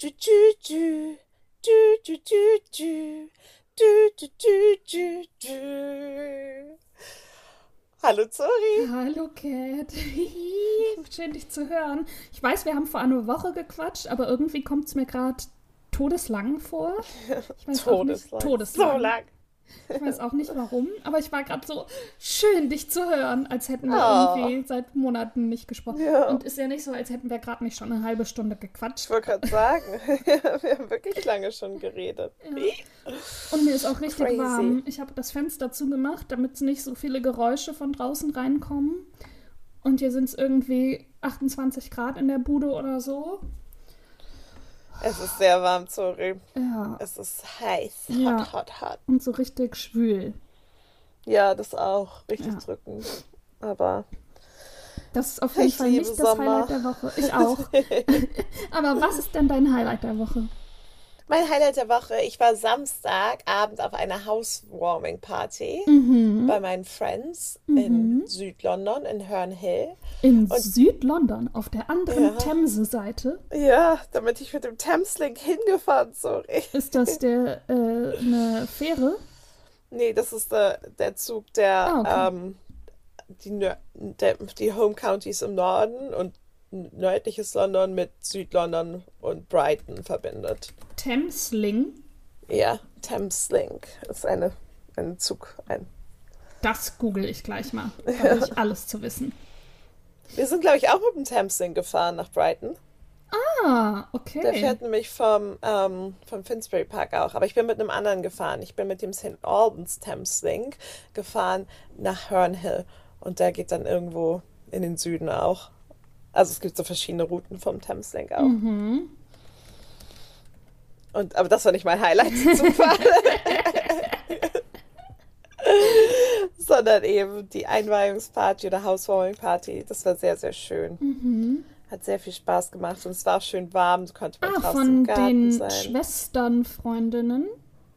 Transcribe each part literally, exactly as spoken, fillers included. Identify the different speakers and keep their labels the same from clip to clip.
Speaker 1: du, du, du, du, du, du, du, du, du, du, du, du. Hallo Zori.
Speaker 2: Hallo Cat. Schön dich zu hören. Ich weiß, wir haben vor einer Woche gequatscht, aber irgendwie kommt es mir gerade todeslang vor. Ich weiß auch nicht.
Speaker 1: Todeslang.
Speaker 2: Todeslang.
Speaker 1: So lang.
Speaker 2: Ich weiß auch nicht warum, aber ich war gerade so schön, dich zu hören, als hätten wir
Speaker 1: Oh.
Speaker 2: irgendwie seit Monaten nicht gesprochen.
Speaker 1: Ja.
Speaker 2: Und ist ja nicht so, als hätten wir gerade nicht schon eine halbe Stunde
Speaker 1: Ich
Speaker 2: gequatscht.
Speaker 1: wollte gerade sagen, wir haben wirklich lange schon geredet.
Speaker 2: Ja. Und mir ist auch richtig
Speaker 1: Crazy.
Speaker 2: warm. Ich habe das Fenster zugemacht, damit nicht so viele Geräusche von draußen reinkommen. Und hier sind es irgendwie achtundzwanzig Grad in der Bude oder so.
Speaker 1: Es ist sehr warm, Zori.
Speaker 2: Ja.
Speaker 1: Es ist heiß. Hot,
Speaker 2: Ja.
Speaker 1: hot, hot.
Speaker 2: Und so richtig schwül.
Speaker 1: Ja, das auch. Richtig
Speaker 2: Ja.
Speaker 1: drückend. Aber
Speaker 2: Das ist auf jeden
Speaker 1: Ich
Speaker 2: Fall
Speaker 1: liebe
Speaker 2: nicht das
Speaker 1: Sommer.
Speaker 2: Highlight der Woche. Ich auch. Aber was ist denn dein Highlight der Woche?
Speaker 1: mein Highlight der Woche, ich war Samstagabend auf einer Housewarming-Party
Speaker 2: Mhm.
Speaker 1: bei meinen Friends
Speaker 2: Mhm.
Speaker 1: in Südlondon, in Herne Hill.
Speaker 2: In
Speaker 1: Und-
Speaker 2: Südlondon, auf der anderen
Speaker 1: Ja.
Speaker 2: Themse-Seite.
Speaker 1: Ja, damit ich mit dem Thameslink hingefahren, sorry.
Speaker 2: Ist das der, äh, eine Fähre?
Speaker 1: Nee, das ist der, der Zug, der,
Speaker 2: Ah, okay.
Speaker 1: ähm, die, Nör- der die Home Counties im Norden und nördliches London mit Südlondon und Brighton verbindet.
Speaker 2: Thameslink.
Speaker 1: Ja, Thameslink ist eine, ein Zug. Ein.
Speaker 2: Das google ich gleich mal. Da will ich alles zu wissen.
Speaker 1: Wir sind, glaube ich, auch mit dem Thameslink gefahren nach Brighton.
Speaker 2: Ah,
Speaker 1: Der
Speaker 2: okay.
Speaker 1: fährt nämlich vom, ähm, vom Finsbury Park auch. Aber ich bin mit einem anderen gefahren. Ich bin mit dem Saint Albans Thameslink gefahren nach Herne Hill. Und der geht dann irgendwo in den Süden auch. Also es gibt so verschiedene Routen vom Thameslink auch.
Speaker 2: Mhm.
Speaker 1: Und, aber das war nicht mein Highlight zum Fahren. Sondern eben die Einweihungsparty oder Housewarming-Party. Das war sehr, sehr schön.
Speaker 2: Mhm.
Speaker 1: Hat sehr viel Spaß gemacht und es war auch schön warm. So konnte man
Speaker 2: Ah,
Speaker 1: draußen
Speaker 2: von
Speaker 1: im Garten
Speaker 2: den
Speaker 1: sein.
Speaker 2: Schwesternfreundinnen.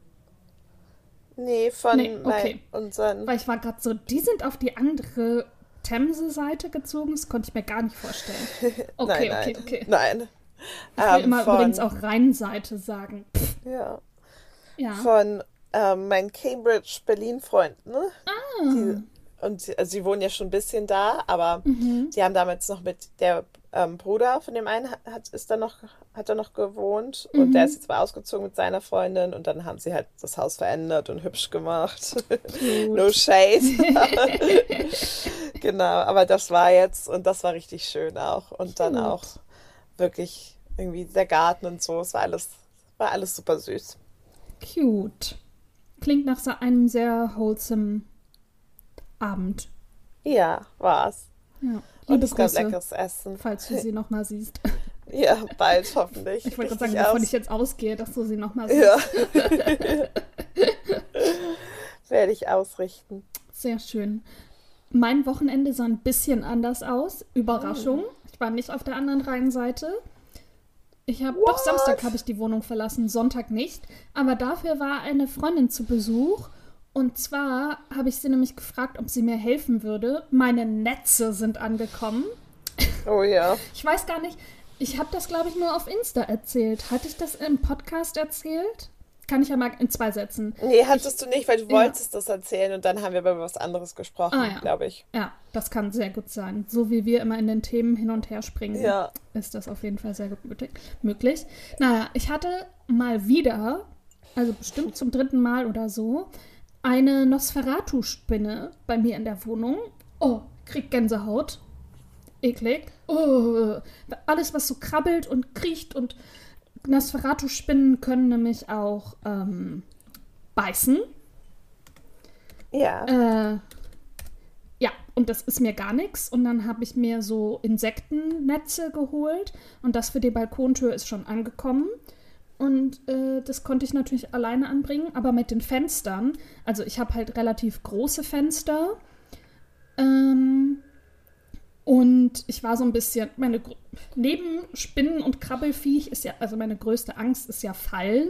Speaker 1: Nee, von
Speaker 2: Nee,
Speaker 1: mein,
Speaker 2: okay.
Speaker 1: unseren.
Speaker 2: Weil ich war gerade so, die sind auf die andere Themse-Seite gezogen. Das konnte ich mir gar nicht vorstellen. Okay,
Speaker 1: nein, nein,
Speaker 2: okay, okay.
Speaker 1: nein.
Speaker 2: Ich will
Speaker 1: Ähm,
Speaker 2: immer
Speaker 1: von,
Speaker 2: übrigens auch Rheinseite sagen. Pff,
Speaker 1: ja,
Speaker 2: ja.
Speaker 1: von ähm, meinen Cambridge-Berlin-Freunden. Ne?
Speaker 2: Ah.
Speaker 1: Die, und sie, also sie wohnen ja schon ein bisschen da, aber
Speaker 2: Mhm.
Speaker 1: die haben damals noch mit der ähm, Bruder von dem einen hat, ist da noch, hat da noch gewohnt und der
Speaker 2: Mhm.
Speaker 1: ist jetzt mal ausgezogen mit seiner Freundin und dann haben sie halt das Haus verändert und hübsch gemacht. No
Speaker 2: Cute.
Speaker 1: shade. Genau, aber das war jetzt und das war richtig schön auch. Und dann
Speaker 2: Cute.
Speaker 1: auch wirklich irgendwie der Garten und so. Es war alles, war alles super süß.
Speaker 2: Cute. Klingt nach so einem sehr wholesome Abend.
Speaker 1: Ja, war's.
Speaker 2: Ja.
Speaker 1: Und
Speaker 2: Liebe
Speaker 1: es gab
Speaker 2: Grüße,
Speaker 1: leckeres Essen.
Speaker 2: falls du sie nochmal siehst.
Speaker 1: Ja, bald hoffentlich.
Speaker 2: Ich wollte gerade
Speaker 1: Richtig
Speaker 2: sagen, wovon
Speaker 1: aus.
Speaker 2: ich jetzt ausgehe, dass du sie nochmal siehst.
Speaker 1: Ja. Werde ich ausrichten.
Speaker 2: Sehr schön. Mein Wochenende sah ein bisschen anders aus. Überraschung. Ich war nicht auf der anderen Rheinseite. Ich habe doch
Speaker 1: What?
Speaker 2: Samstag habe ich die Wohnung verlassen, Sonntag nicht. Aber dafür war eine Freundin zu Besuch. Und zwar habe ich sie nämlich gefragt, ob sie mir helfen würde. Meine Netze sind angekommen.
Speaker 1: Oh ja.
Speaker 2: Ich weiß gar nicht, ich habe das, glaube ich, nur auf Insta erzählt. Hatte ich das im Podcast erzählt? Kann ich ja mal in zwei Sätzen.
Speaker 1: Nee, hattest du nicht, weil du
Speaker 2: Ja.
Speaker 1: wolltest das erzählen und dann haben wir über was anderes gesprochen,
Speaker 2: Ah, ja.
Speaker 1: glaube ich.
Speaker 2: Ja, das kann sehr gut sein. So wie wir immer in den Themen hin und her springen,
Speaker 1: Ja.
Speaker 2: ist das auf jeden Fall sehr gut möglich- möglich. Naja, ich hatte mal wieder, also bestimmt zum dritten Mal oder so, eine Nosferatu-Spinne bei mir in der Wohnung. Oh, krieg Gänsehaut. Eklig. Oh, alles, was so krabbelt und kriecht und Nosferatu-Spinnen können nämlich auch ähm, beißen.
Speaker 1: Ja.
Speaker 2: Äh, ja, und das ist mir gar nichts. Und dann habe ich mir so Insektennetze geholt. Und das für die Balkontür ist schon angekommen. Und äh, das konnte ich natürlich alleine anbringen. Aber mit den Fenstern, also ich habe halt relativ große Fenster. Ähm, und ich war so ein bisschen, meine gr- neben Spinnen und Krabbelfiech ist ja, also meine größte Angst ist ja Fallen.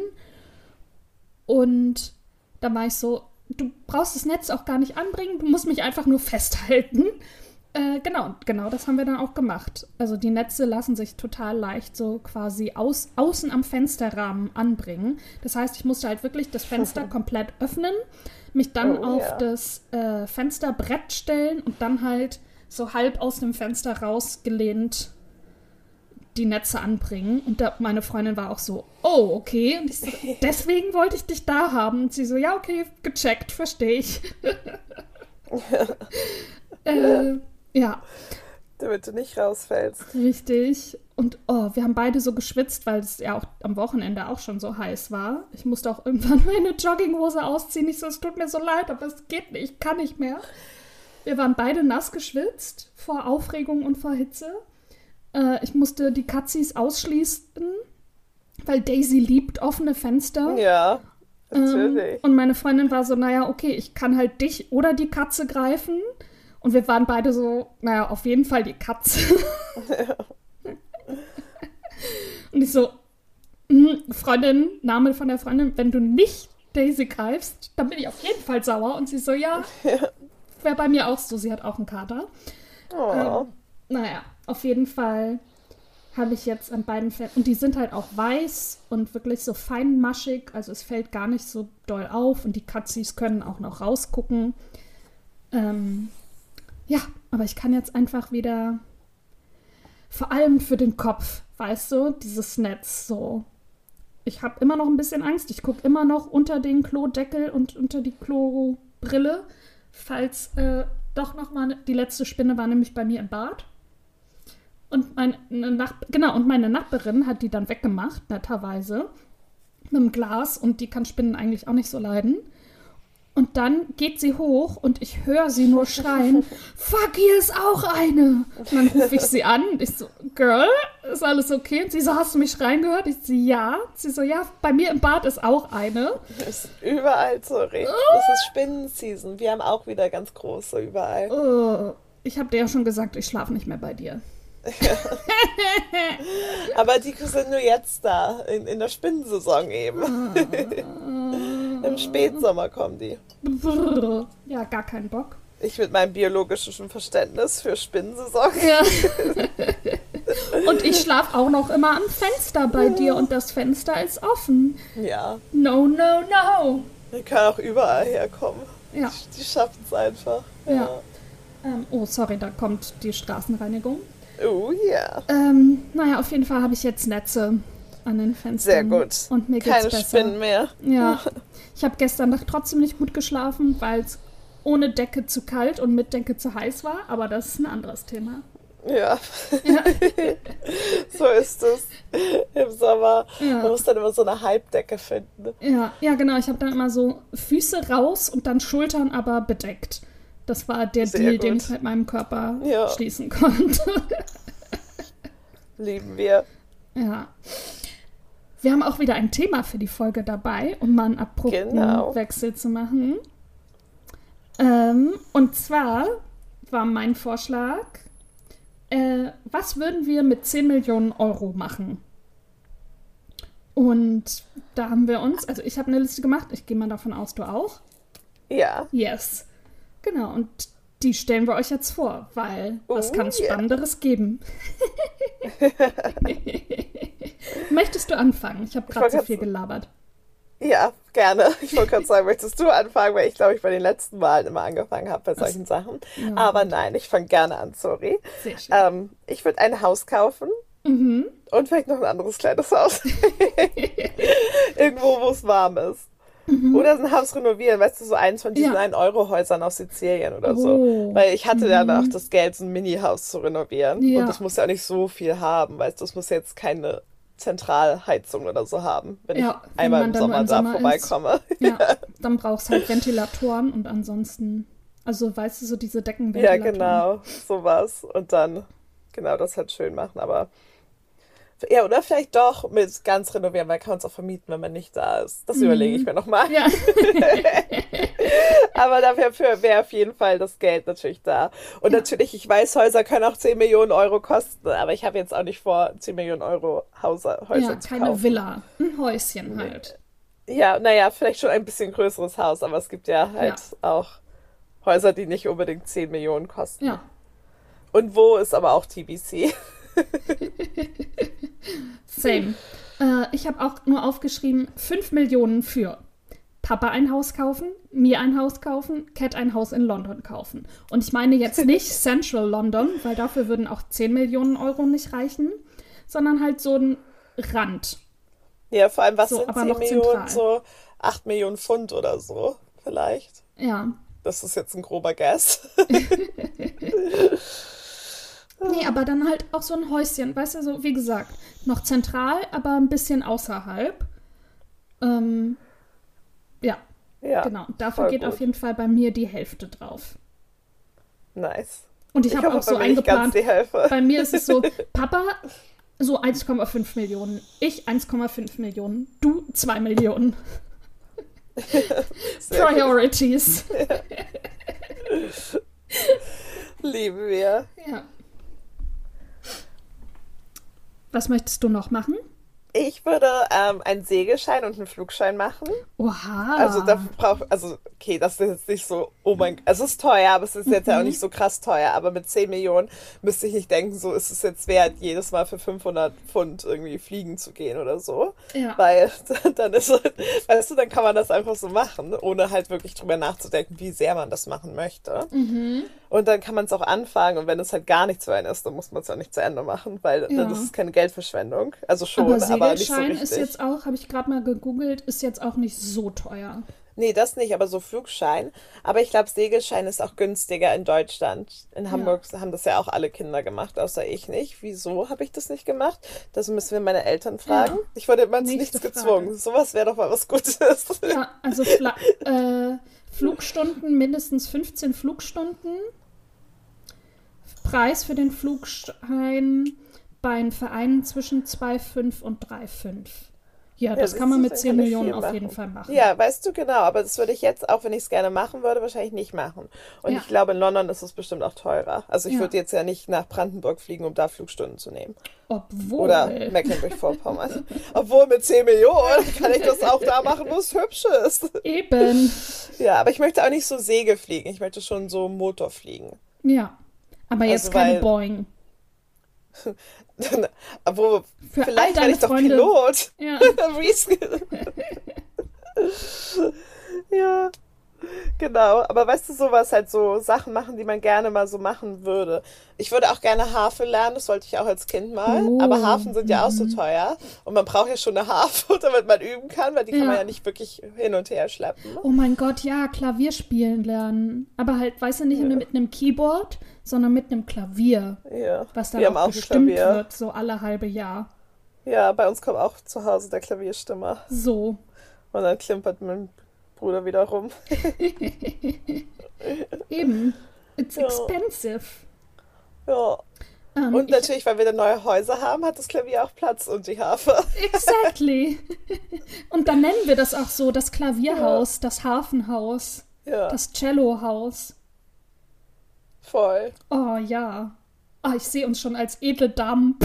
Speaker 2: Und da war ich so, du brauchst das Netz auch gar nicht anbringen, du musst mich einfach nur festhalten. Äh, genau, genau, das haben wir dann auch gemacht. Also die Netze lassen sich total leicht so quasi aus, außen am Fensterrahmen anbringen. Das heißt, ich musste halt wirklich das Fenster komplett öffnen, mich dann
Speaker 1: Oh
Speaker 2: auf
Speaker 1: ja.
Speaker 2: das äh, Fensterbrett stellen und dann halt so halb aus dem Fenster rausgelehnt die Netze anbringen. Und da, meine Freundin war auch so, oh, okay. Und ich so, deswegen wollte ich dich da haben. Und sie so, ja, okay, gecheckt, verstehe ich. äh, ja,
Speaker 1: Damit du nicht rausfällst.
Speaker 2: richtig. Und oh, wir haben beide so geschwitzt, weil es ja auch am Wochenende auch schon so heiß war. Ich musste auch irgendwann meine Jogginghose ausziehen. Ich so, es tut mir so leid, aber es geht nicht, ich kann nicht mehr. Wir waren beide nass geschwitzt vor Aufregung und vor Hitze. Äh, ich musste die Katzis ausschließen, weil Daisy liebt offene Fenster.
Speaker 1: Ja,
Speaker 2: Ähm,
Speaker 1: natürlich.
Speaker 2: und meine Freundin war so, naja, okay, ich kann halt dich oder die Katze greifen. Und wir waren beide so, naja, auf jeden Fall die Katze. Und ich so, "Mm, Freundin, Name von der Freundin, wenn du nicht Daisy greifst, dann bin ich auf jeden Fall sauer. Und sie so, ja, wäre bei mir auch so, sie hat auch einen Kater.
Speaker 1: Oh.
Speaker 2: Ähm, naja, auf jeden Fall habe ich jetzt an beiden Fällen, und die sind halt auch weiß und wirklich so feinmaschig, also es fällt gar nicht so doll auf und die Katzis können auch noch rausgucken. Ähm, ja, aber ich kann jetzt einfach wieder, vor allem für den Kopf, weißt du, dieses Netz so. Ich habe immer noch ein bisschen Angst, ich gucke immer noch unter den Klodeckel und unter die Klobrille, falls äh, doch noch mal, die letzte Spinne war nämlich bei mir im Bad. Und meine, Nach- genau, und meine Nachbarin hat die dann weggemacht, netterweise, mit dem Glas. Und die kann Spinnen eigentlich auch nicht so leiden. Und dann geht sie hoch und ich höre sie nur schreien, fuck, hier ist auch eine. Und dann rufe ich sie an und ich so, Girl, ist alles okay? Und sie so, hast du mich schreien gehört? Ich so, ja. Sie so, ja, bei mir im Bad ist auch eine.
Speaker 1: Ist überall so richtig. Das ist Spinnenseason. Wir haben auch wieder ganz große überall.
Speaker 2: Oh, ich habe dir ja schon gesagt, ich schlafe nicht mehr bei dir.
Speaker 1: Aber die sind nur jetzt da, in, in der Spinnensaison eben. Im Spätsommer kommen die.
Speaker 2: Ja, gar keinen Bock.
Speaker 1: Ich mit meinem biologischen Verständnis für Spinnensaison.
Speaker 2: Ja. Und ich schlafe auch noch immer am Fenster bei dir und das Fenster ist offen.
Speaker 1: Ja,
Speaker 2: No, no, no.
Speaker 1: die können auch überall herkommen.
Speaker 2: Ja.
Speaker 1: Die schaffen es einfach.
Speaker 2: Ja. Ähm, oh, sorry, da kommt die Straßenreinigung.
Speaker 1: Oh ja.
Speaker 2: Ähm, naja, auf jeden Fall habe ich jetzt Netze an den Fenstern.
Speaker 1: Sehr gut.
Speaker 2: Und mir geht's
Speaker 1: Keine
Speaker 2: besser.
Speaker 1: Spinnen mehr.
Speaker 2: Ja. Ich habe gestern Nacht trotzdem nicht gut geschlafen, weil es ohne Decke zu kalt und mit Decke zu heiß war. Aber das ist ein anderes Thema.
Speaker 1: Ja,
Speaker 2: Ja.
Speaker 1: so ist es im Sommer.
Speaker 2: Ja.
Speaker 1: Man muss dann immer so eine Halbdecke finden.
Speaker 2: Ja, ja, genau. Ich habe dann immer so Füße raus und dann Schultern aber bedeckt. Das war der
Speaker 1: Sehr
Speaker 2: Deal,
Speaker 1: gut.
Speaker 2: den ich mit meinem Körper
Speaker 1: Ja.
Speaker 2: schließen konnte.
Speaker 1: Lieben wir.
Speaker 2: Ja. Wir haben auch wieder ein Thema für die Folge dabei, um mal einen abrupten
Speaker 1: Genau.
Speaker 2: Wechsel zu machen. Ähm, und zwar war mein Vorschlag, äh, was würden wir mit zehn Millionen Euro machen? Und da haben wir uns, also ich habe eine Liste gemacht, ich gehe mal davon aus, du auch.
Speaker 1: Ja.
Speaker 2: Yes. Genau, und die stellen wir euch jetzt vor, weil was
Speaker 1: Oh,
Speaker 2: kann es
Speaker 1: yeah.
Speaker 2: Spannenderes geben? Möchtest du anfangen? Ich habe gerade
Speaker 1: wollte
Speaker 2: so
Speaker 1: grad
Speaker 2: viel
Speaker 1: so-
Speaker 2: gelabert.
Speaker 1: Ja, gerne. Ich wollte gerade sagen, möchtest du anfangen, weil ich glaube, ich bei den letzten Malen immer angefangen habe bei solchen Sachen.
Speaker 2: Ja.
Speaker 1: Aber nein, ich fange gerne an, sorry.
Speaker 2: Sehr schön.
Speaker 1: Ähm, ich würde ein Haus kaufen
Speaker 2: Mhm.
Speaker 1: und vielleicht noch ein anderes kleines Haus. Irgendwo, wo es warm ist. Oder ein Haus renovieren, weißt du, so eins von diesen
Speaker 2: Ja.
Speaker 1: ein-Euro-Häusern auf Sizilien oder so.
Speaker 2: Oh.
Speaker 1: Weil ich hatte dann auch das Geld, so ein Mini-Haus zu renovieren.
Speaker 2: Ja.
Speaker 1: Und das muss ja auch nicht so viel haben, weißt du, das muss jetzt keine Zentralheizung oder so haben, wenn
Speaker 2: Ja,
Speaker 1: ich
Speaker 2: wenn
Speaker 1: einmal
Speaker 2: man
Speaker 1: im
Speaker 2: dann nur
Speaker 1: Sommer
Speaker 2: im
Speaker 1: da
Speaker 2: Sommer
Speaker 1: vorbeikomme.
Speaker 2: Ja, dann brauchst du halt Ventilatoren und ansonsten, also weißt du, so diese
Speaker 1: Ja,
Speaker 2: Deckenventilatoren.
Speaker 1: genau, sowas. Und dann, genau, das halt schön machen, aber ja, oder vielleicht doch mit ganz renovieren, weil kann man es auch vermieten, wenn man nicht da ist. Das überlege ich mir nochmal.
Speaker 2: Ja.
Speaker 1: Aber dafür wäre auf jeden Fall das Geld natürlich da. Und natürlich, ich weiß, Häuser können auch zehn Millionen Euro kosten, aber ich habe jetzt auch nicht vor, zehn Millionen Euro Häuser, Häuser
Speaker 2: Ja,
Speaker 1: zu
Speaker 2: keine
Speaker 1: kaufen.
Speaker 2: Villa, ein Häuschen halt.
Speaker 1: Ja, naja, vielleicht schon ein bisschen größeres Haus, aber es gibt ja halt
Speaker 2: Ja.
Speaker 1: auch Häuser, die nicht unbedingt zehn Millionen kosten.
Speaker 2: Ja.
Speaker 1: Und wo ist aber auch T B C.
Speaker 2: Same. Äh, ich habe auch nur aufgeschrieben, fünf Millionen für Papa ein Haus kaufen, mir ein Haus kaufen, Cat ein Haus in London kaufen. Und ich meine jetzt nicht Central London, weil dafür würden auch zehn Millionen Euro nicht reichen, sondern halt so ein Rand.
Speaker 1: Ja, vor allem, was
Speaker 2: So,
Speaker 1: sind
Speaker 2: aber
Speaker 1: zehn
Speaker 2: noch
Speaker 1: Millionen?
Speaker 2: zentral.
Speaker 1: So acht Millionen Pfund oder so, vielleicht.
Speaker 2: Ja.
Speaker 1: Das ist jetzt ein grober Guess.
Speaker 2: Nee, aber dann halt auch so ein Häuschen, weißt du, so wie gesagt, noch zentral, aber ein bisschen außerhalb. Ähm, ja,
Speaker 1: Ja,
Speaker 2: genau. Dafür
Speaker 1: voll
Speaker 2: geht
Speaker 1: gut.
Speaker 2: auf jeden Fall bei mir die Hälfte drauf.
Speaker 1: Nice.
Speaker 2: Und ich
Speaker 1: Ich
Speaker 2: habe
Speaker 1: hoffe,
Speaker 2: auch so
Speaker 1: bei mir nicht ganz
Speaker 2: eingeplant,
Speaker 1: die Hälfte.
Speaker 2: bei mir ist es so, Papa so eins Komma fünf Millionen, ich eins Komma fünf Millionen, du zwei Millionen.
Speaker 1: Sehr gut.
Speaker 2: Priorities.
Speaker 1: Lieben wir.
Speaker 2: Ja. Was möchtest du noch machen?
Speaker 1: Ich würde ähm, einen Segelschein und einen Flugschein machen.
Speaker 2: Oha.
Speaker 1: Also da braucht, also okay, das ist jetzt nicht so, oh mein, also es ist teuer, aber es ist jetzt ja auch nicht so krass teuer. Aber mit zehn Millionen müsste ich nicht denken, so ist es jetzt wert, jedes Mal für fünfhundert Pfund irgendwie fliegen zu gehen oder so.
Speaker 2: Ja.
Speaker 1: Weil dann ist, weißt du, dann kann man das einfach so machen, ohne halt wirklich drüber nachzudenken, wie sehr man das machen möchte.
Speaker 2: Mhm.
Speaker 1: Und dann kann man es auch anfangen und wenn es halt gar nichts für einen ist, dann muss man es ja nicht zu Ende machen, weil
Speaker 2: Ja.
Speaker 1: dann ist es keine Geldverschwendung. Also schon,
Speaker 2: Aber
Speaker 1: aber, nicht so
Speaker 2: Segelschein
Speaker 1: richtig.
Speaker 2: ist jetzt auch, habe ich gerade mal gegoogelt, ist jetzt auch nicht so teuer.
Speaker 1: Nee, das nicht, aber so Flugschein. Aber ich glaube, Segelschein ist auch günstiger in Deutschland. In Hamburg haben das ja auch alle Kinder gemacht, außer ich nicht. Wieso habe ich das nicht gemacht? Das müssen wir meine Eltern fragen.
Speaker 2: Ja.
Speaker 1: Ich wurde immer zu
Speaker 2: Nächste
Speaker 1: nichts
Speaker 2: Frage.
Speaker 1: gezwungen. Sowas wäre doch mal was Gutes.
Speaker 2: Ja, also Fla äh, Flugstunden, mindestens fünfzehn Flugstunden. Preis für den Flugschein bei den Vereinen zwischen zwei Komma fünf und drei Komma fünf. Ja, das
Speaker 1: siehst
Speaker 2: kann man
Speaker 1: du,
Speaker 2: mit
Speaker 1: dann
Speaker 2: zehn
Speaker 1: kann ich
Speaker 2: Millionen
Speaker 1: viel
Speaker 2: auf
Speaker 1: machen.
Speaker 2: jeden Fall machen.
Speaker 1: Ja, weißt du genau, aber das würde ich jetzt, auch wenn ich es gerne machen würde, wahrscheinlich nicht machen. Und
Speaker 2: Ja.
Speaker 1: ich glaube, in London ist es bestimmt auch teurer. Also ich
Speaker 2: Ja.
Speaker 1: würde jetzt ja nicht nach Brandenburg fliegen, um da Flugstunden zu nehmen.
Speaker 2: Obwohl.
Speaker 1: Oder Mecklenburg-Vorpommern. Obwohl mit zehn Millionen kann ich das auch da machen, wo es hübsch ist.
Speaker 2: Eben.
Speaker 1: Ja, aber ich möchte auch nicht so Segel fliegen. Ich möchte schon so Motor fliegen.
Speaker 2: Ja. Aber jetzt
Speaker 1: Also,
Speaker 2: keine
Speaker 1: weil-
Speaker 2: Boeing.
Speaker 1: Obwohl,
Speaker 2: Für all
Speaker 1: vielleicht werde
Speaker 2: deine
Speaker 1: ich doch
Speaker 2: Freunde.
Speaker 1: Pilot.
Speaker 2: Ja.
Speaker 1: Reskill. Ja, genau. Aber weißt du, sowas halt so Sachen machen, die man gerne mal so machen würde. Ich würde auch gerne Harfe lernen, das wollte ich auch als Kind mal.
Speaker 2: Oh,
Speaker 1: Aber Harfen sind ja auch so teuer. Und man braucht ja schon eine Harfe, damit man üben kann, weil die kann
Speaker 2: Ja.
Speaker 1: man ja nicht wirklich hin und her schleppen.
Speaker 2: Oh mein Gott, ja, Klavier spielen lernen. Aber halt, weißt du, nicht
Speaker 1: Ja.
Speaker 2: mit einem Keyboard, sondern mit einem Klavier.
Speaker 1: Ja,
Speaker 2: Was dann
Speaker 1: wir haben
Speaker 2: auch
Speaker 1: auch ein
Speaker 2: gestimmt
Speaker 1: Klavier.
Speaker 2: wird, so alle halbe Jahr.
Speaker 1: Ja, bei uns kommt auch zu Hause der Klavierstimmer.
Speaker 2: So.
Speaker 1: Und dann klimpert mein Bruder wieder rum.
Speaker 2: Eben. It's
Speaker 1: Ja.
Speaker 2: expensive.
Speaker 1: Ja.
Speaker 2: Ähm,
Speaker 1: Und
Speaker 2: ich,
Speaker 1: natürlich, weil wir dann neue Häuser haben, hat das Klavier auch Platz und die Harfe.
Speaker 2: exactly. Und dann nennen wir das auch so, das Klavierhaus, das Hafenhaus,
Speaker 1: Ja,
Speaker 2: das Cellohaus.
Speaker 1: voll.
Speaker 2: Oh ja. Ah, ich sehe uns schon als edle Damen.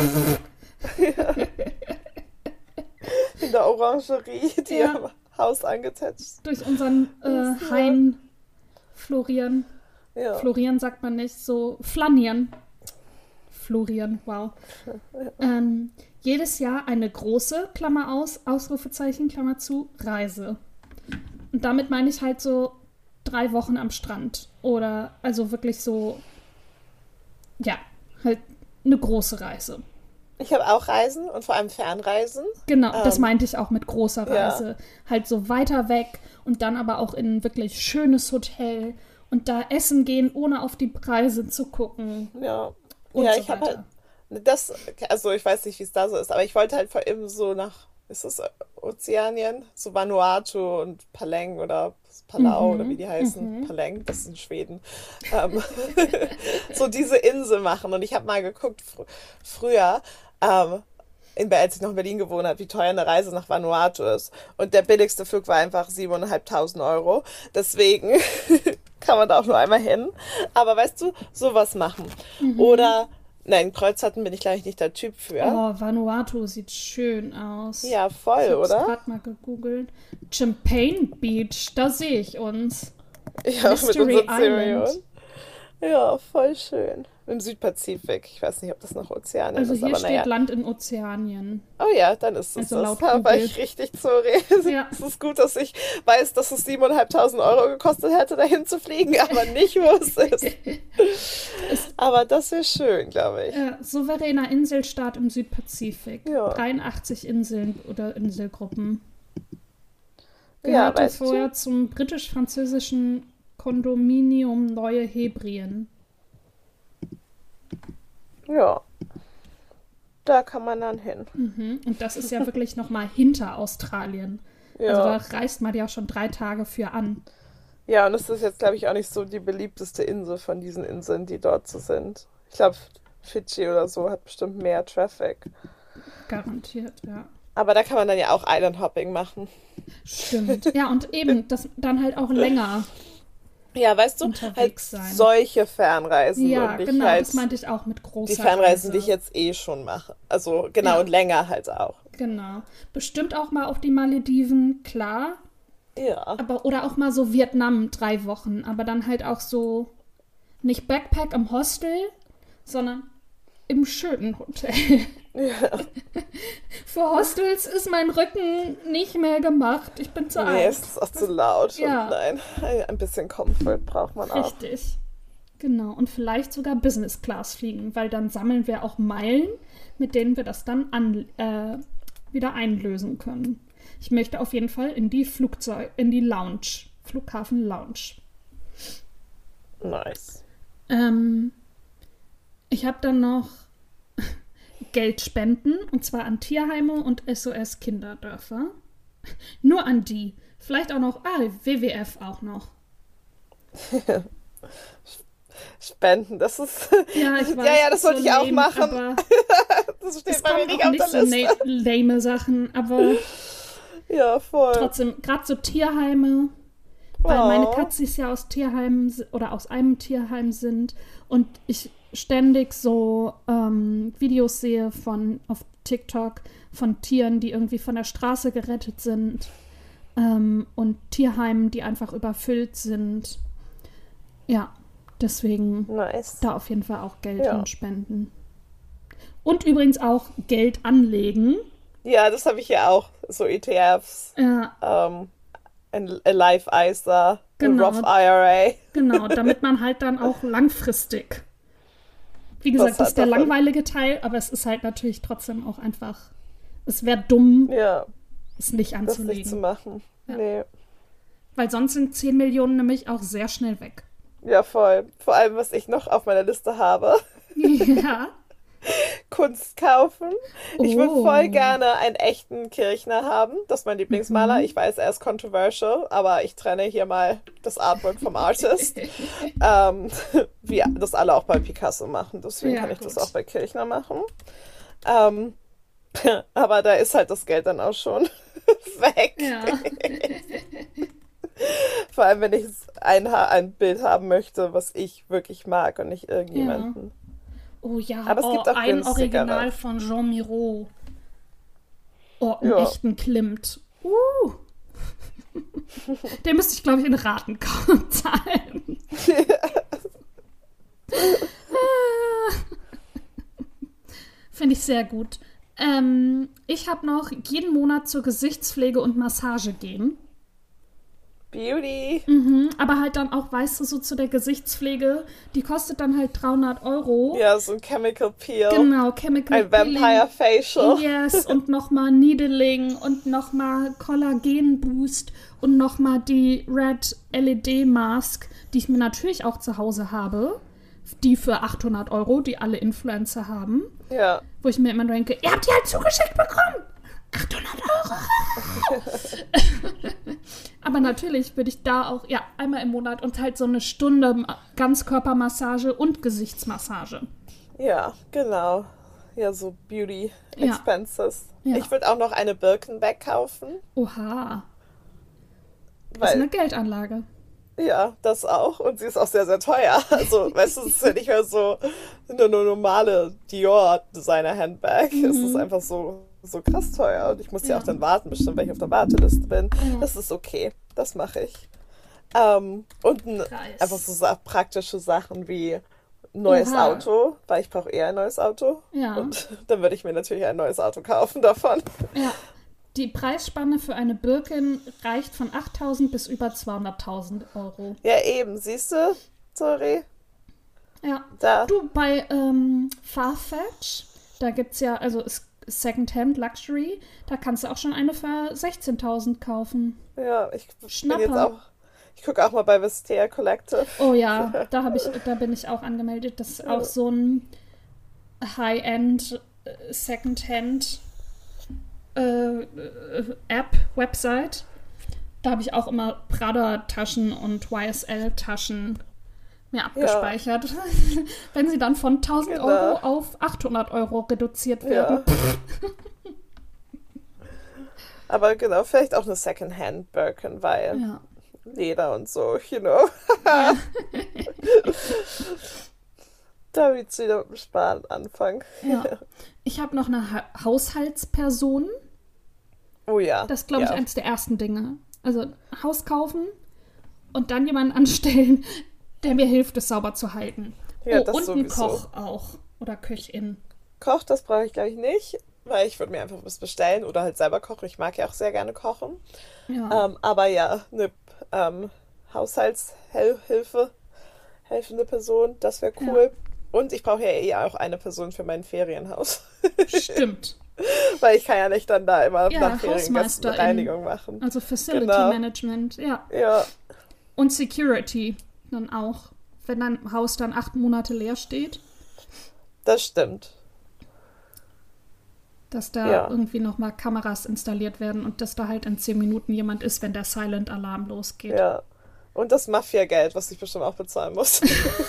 Speaker 1: In der Orangerie, die
Speaker 2: Ja.
Speaker 1: im Haus angetätscht.
Speaker 2: Durch unseren äh, Hain florieren.
Speaker 1: Ja.
Speaker 2: Florieren sagt man nicht, so flanieren. Florieren, wow. Ähm, jedes Jahr eine große, Klammer aus, Ausrufezeichen, Klammer zu, Reise. Und damit meine ich halt so drei Wochen am Strand. Oder also wirklich so, ja, halt eine große Reise.
Speaker 1: Ich habe auch Reisen und vor allem Fernreisen.
Speaker 2: Genau, das
Speaker 1: Ähm,
Speaker 2: meinte ich auch mit großer
Speaker 1: ja.
Speaker 2: Reise. Halt so weiter weg und dann aber auch in ein wirklich schönes Hotel und da essen gehen, ohne auf die Preise zu gucken
Speaker 1: Ja,
Speaker 2: und
Speaker 1: ja
Speaker 2: so
Speaker 1: ich habe
Speaker 2: weiter.
Speaker 1: halt das, also ich weiß nicht, wie es da so ist, aber ich wollte halt vor allem so nach, ist das Ozeanien? So Vanuatu und Paleng oder Palau
Speaker 2: Mhm,
Speaker 1: oder wie die heißen. Paleng, das ist in Schweden. Ähm, so diese Insel machen. Und ich habe mal geguckt, fr früher, ähm, in, als ich noch in Berlin gewohnt habe, wie teuer eine Reise nach Vanuatu ist. Und der billigste Flug war einfach siebentausendfünfhundert Euro. Deswegen kann man da auch nur einmal hin. Aber weißt du, sowas machen. Oder, nein, Kreuzfahrten bin ich gleich nicht der Typ für.
Speaker 2: Oh, Vanuatu sieht schön aus.
Speaker 1: Ja, voll,
Speaker 2: Ich hab's
Speaker 1: oder?
Speaker 2: gerade mal gegoogelt. Champagne Beach, da sehe ich uns.
Speaker 1: Ja, mit
Speaker 2: Mystery
Speaker 1: unseren zehn
Speaker 2: Island.
Speaker 1: Millionen. Ja, voll schön. Im Südpazifik. Ich weiß nicht, ob das noch Ozeanien
Speaker 2: Also
Speaker 1: ist,
Speaker 2: hier
Speaker 1: aber
Speaker 2: steht
Speaker 1: naja.
Speaker 2: Land in Ozeanien.
Speaker 1: Oh ja, dann ist es
Speaker 2: Also
Speaker 1: das.
Speaker 2: laut
Speaker 1: Da war
Speaker 2: Google.
Speaker 1: ich richtig zu reden.
Speaker 2: Ja.
Speaker 1: Es ist gut, dass ich weiß, dass es siebentausendfünfhundert Euro gekostet hätte, dahin zu fliegen, aber nicht, wo es ist.
Speaker 2: Ist
Speaker 1: Aber das wäre schön, glaube ich.
Speaker 2: äh, souveräner Inselstaat im Südpazifik.
Speaker 1: Ja.
Speaker 2: dreiundachtzig Inseln oder Inselgruppen.
Speaker 1: Ja,
Speaker 2: Gehörte
Speaker 1: weißt
Speaker 2: vorher
Speaker 1: du?
Speaker 2: zum britisch-französischen Kondominium Neue Hebrien.
Speaker 1: Ja, da kann man dann hin.
Speaker 2: Mhm. Und das ist ja wirklich nochmal hinter Australien. Also da
Speaker 1: Ja.
Speaker 2: reist man ja schon drei Tage für an.
Speaker 1: Ja, und es ist jetzt, glaube ich, auch nicht so die beliebteste Insel von diesen Inseln, die dort so sind. Ich glaube, Fidschi oder so hat bestimmt mehr Traffic.
Speaker 2: Garantiert, ja.
Speaker 1: Aber da kann man dann ja auch Island Hopping machen.
Speaker 2: Stimmt. Ja, und eben, das dann halt auch länger
Speaker 1: Ja, weißt du, halt
Speaker 2: unterwegs sein.
Speaker 1: solche Fernreisen
Speaker 2: Ja,
Speaker 1: und nicht
Speaker 2: genau,
Speaker 1: halt
Speaker 2: das meinte ich auch mit
Speaker 1: die
Speaker 2: großer
Speaker 1: Fernreisen, die ich
Speaker 2: Reise.
Speaker 1: jetzt eh schon mache. Also genau,
Speaker 2: Ja,
Speaker 1: und länger halt auch.
Speaker 2: genau. Bestimmt auch mal auf die Malediven, klar.
Speaker 1: Ja,
Speaker 2: Aber, oder auch mal so Vietnam drei Wochen. Aber dann halt auch so nicht Backpack im Hostel, sondern im schönen Hotel.
Speaker 1: ja.
Speaker 2: Für Hostels ist mein Rücken nicht mehr gemacht. Ich bin zu
Speaker 1: Nee, es
Speaker 2: alt.
Speaker 1: ist auch zu laut. Und
Speaker 2: Ja,
Speaker 1: nein, ein bisschen Comfort braucht man auch.
Speaker 2: richtig. Genau. Und vielleicht sogar Business Class fliegen, weil dann sammeln wir auch Meilen, mit denen wir das dann an, äh, wieder einlösen können. Ich möchte auf jeden Fall in die Flugzeug, in die Lounge, Flughafen Lounge.
Speaker 1: Nice.
Speaker 2: Ähm, ich habe dann noch Geld spenden, und zwar an Tierheime und S O S Kinderdörfer. Nur an die. Vielleicht auch noch, ah, W W F auch noch.
Speaker 1: Spenden, das ist.
Speaker 2: Ja, ich
Speaker 1: Ja,
Speaker 2: weiß,
Speaker 1: ja, das
Speaker 2: ist so
Speaker 1: wollte ich auch
Speaker 2: lame,
Speaker 1: machen.
Speaker 2: aber
Speaker 1: Das steht
Speaker 2: es
Speaker 1: bei mir
Speaker 2: kommen
Speaker 1: nicht
Speaker 2: auch
Speaker 1: auf
Speaker 2: nicht
Speaker 1: der
Speaker 2: so
Speaker 1: Liste.
Speaker 2: na- lame Sachen, aber
Speaker 1: Ja, voll.
Speaker 2: trotzdem, gerade so Tierheime, weil meine
Speaker 1: Oh.
Speaker 2: Katzis ja aus Tierheimen si- oder aus einem Tierheim sind und ich ständig so ähm, Videos sehe von auf TikTok von Tieren, die irgendwie von der Straße gerettet sind, ähm, und Tierheimen, die einfach überfüllt sind. Ja, deswegen
Speaker 1: Nice.
Speaker 2: da auf jeden Fall auch Geld
Speaker 1: Ja.
Speaker 2: hinspenden. Und übrigens auch Geld anlegen.
Speaker 1: Ja, das habe ich ja auch. So E T Fs,
Speaker 2: Ja,
Speaker 1: ähm, ein a Live I S A, ein
Speaker 2: genau,
Speaker 1: Roth I R A.
Speaker 2: genau, damit man halt dann auch langfristig. Wie
Speaker 1: Was
Speaker 2: gesagt, das ist
Speaker 1: hat
Speaker 2: der
Speaker 1: davon?
Speaker 2: langweilige Teil, aber es ist halt natürlich trotzdem auch einfach, es wäre dumm,
Speaker 1: Ja,
Speaker 2: es nicht
Speaker 1: das nicht zu
Speaker 2: anzulegen.
Speaker 1: machen.
Speaker 2: Ja.
Speaker 1: Nee.
Speaker 2: Weil sonst sind zehn Millionen nämlich auch sehr schnell weg.
Speaker 1: Ja, voll. Vor allem, was ich noch auf meiner Liste habe.
Speaker 2: Ja.
Speaker 1: Kunst kaufen. Ich würde voll
Speaker 2: Oh.
Speaker 1: gerne einen echten Kirchner haben. Das ist mein Lieblingsmaler.
Speaker 2: Mhm.
Speaker 1: Ich weiß, er ist controversial, aber ich trenne hier mal das Artwork vom Artist. Ähm, wie das alle auch bei Picasso machen. Deswegen
Speaker 2: Ja,
Speaker 1: kann ich das
Speaker 2: gut.
Speaker 1: auch bei Kirchner machen. Ähm, aber da ist halt das Geld dann auch schon weg.
Speaker 2: Ja.
Speaker 1: Vor allem, wenn ich ein, Ha- ein Bild haben möchte, was ich wirklich mag und nicht
Speaker 2: Ja.
Speaker 1: irgendjemanden.
Speaker 2: Oh ja,
Speaker 1: Aber es
Speaker 2: oh,
Speaker 1: gibt auch
Speaker 2: ein
Speaker 1: günstigere.
Speaker 2: Original von Jean Miro. Oh, einen
Speaker 1: Ja.
Speaker 2: echten Klimt. Uh. Den müsste ich, glaube ich, in Raten kaum zahlen. Finde ich sehr gut. Ähm, ich habe noch jeden Monat zur Gesichtspflege und Massage gehen.
Speaker 1: Beauty.
Speaker 2: Mhm, aber halt dann auch, weißt du, so zu der Gesichtspflege, die kostet dann halt dreihundert Euro.
Speaker 1: Ja, so ein Chemical Peel.
Speaker 2: Genau, Chemical
Speaker 1: Ein Vampire
Speaker 2: Peeling.
Speaker 1: Facial.
Speaker 2: Yes, und nochmal Needling und nochmal Kollagen Boost und nochmal die Red L E D Mask, die ich mir natürlich auch zu Hause habe. Die für achthundert Euro, die alle Influencer haben.
Speaker 1: Ja.
Speaker 2: Wo ich mir immer denke, ihr habt die halt zugeschickt bekommen. achthundert Euro. Aber natürlich würde ich da auch, ja, einmal im Monat und halt so eine Stunde Ganzkörpermassage und Gesichtsmassage.
Speaker 1: Ja, genau. Ja, so Beauty
Speaker 2: Ja.
Speaker 1: Expenses.
Speaker 2: Ja.
Speaker 1: Ich würde auch noch eine Birkenbag kaufen,
Speaker 2: Oha, das ist
Speaker 1: weil,
Speaker 2: eine Geldanlage.
Speaker 1: ja, das auch. Und sie ist auch sehr, sehr teuer. Also, weißt du, es ist ja nicht mehr so eine normale Dior Designer Handbag. Es ist einfach so, so krass teuer. Und ich muss ja
Speaker 2: Ja.
Speaker 1: auch dann warten, bestimmt, wenn ich auf der Warteliste bin.
Speaker 2: Ja.
Speaker 1: Das ist okay. Das mache ich. Ähm, und ein, einfach so
Speaker 2: Preis.
Speaker 1: sa- praktische Sachen wie neues
Speaker 2: Oha.
Speaker 1: Auto, weil ich brauche eher ein neues Auto.
Speaker 2: Ja,
Speaker 1: Und dann würde ich mir natürlich ein neues Auto kaufen davon.
Speaker 2: ja. Die Preisspanne für eine Birkin reicht von achttausend bis über zweihunderttausend Euro.
Speaker 1: Ja, eben, siehst du? Sorry.
Speaker 2: Ja.
Speaker 1: Da.
Speaker 2: Du, bei ähm, Farfetch, da gibt es ja, also ist Secondhand Luxury, da kannst du auch schon eine für sechzehntausend kaufen.
Speaker 1: Ja, ich bin jetzt
Speaker 2: Schnapper.
Speaker 1: auch. Ich gucke auch mal bei Vestea Collective.
Speaker 2: Oh ja, da habe ich, da bin ich auch angemeldet. Das ist auch so ein High-End äh, Secondhand äh, äh, App, Website. Da habe ich auch immer Prada-Taschen und Y S L-Taschen mir abgespeichert. Wenn sie dann von tausend
Speaker 1: Genau.
Speaker 2: Euro auf achthundert Euro reduziert werden.
Speaker 1: Ja. Aber genau, vielleicht auch eine Secondhand Birkin, weil
Speaker 2: Ja.
Speaker 1: Leder und so, you know.
Speaker 2: Ja.
Speaker 1: Da wird's wieder mit dem Sparen anfangen.
Speaker 2: Ja. Ich habe noch eine ha Haushaltsperson.
Speaker 1: Oh ja.
Speaker 2: Das ist, glaube ich,
Speaker 1: ja.
Speaker 2: eines der ersten Dinge. Also Haus kaufen und dann jemanden anstellen, der mir hilft, es sauber zu halten.
Speaker 1: Ja,
Speaker 2: oh,
Speaker 1: das
Speaker 2: und ein
Speaker 1: sowieso.
Speaker 2: Koch auch. Oder Köchin.
Speaker 1: Koch, das brauche ich, glaube ich, nicht, weil ich würde mir einfach was bestellen oder halt selber kochen. Ich mag ja auch sehr gerne kochen.
Speaker 2: Ja.
Speaker 1: Ähm, aber ja, eine ähm, Haushaltshilfe, helfende Person, das wäre cool. Und ich brauche ja eh auch eine Person für mein Ferienhaus.
Speaker 2: Stimmt.
Speaker 1: Weil ich kann ja nicht dann da immer
Speaker 2: Ja,
Speaker 1: nach Ferien ganz
Speaker 2: Hausmeisterin.
Speaker 1: Reinigung machen.
Speaker 2: Also Facility
Speaker 1: Genau.
Speaker 2: Management, ja.
Speaker 1: Ja,
Speaker 2: Und Security dann auch. Wenn dein Haus dann acht Monate leer steht,
Speaker 1: das stimmt.
Speaker 2: dass da
Speaker 1: Ja.
Speaker 2: irgendwie nochmal Kameras installiert werden und dass da halt in zehn Minuten jemand ist, wenn der Silent Alarm losgeht.
Speaker 1: Ja. Und das Mafia-Geld, was ich bestimmt auch bezahlen muss.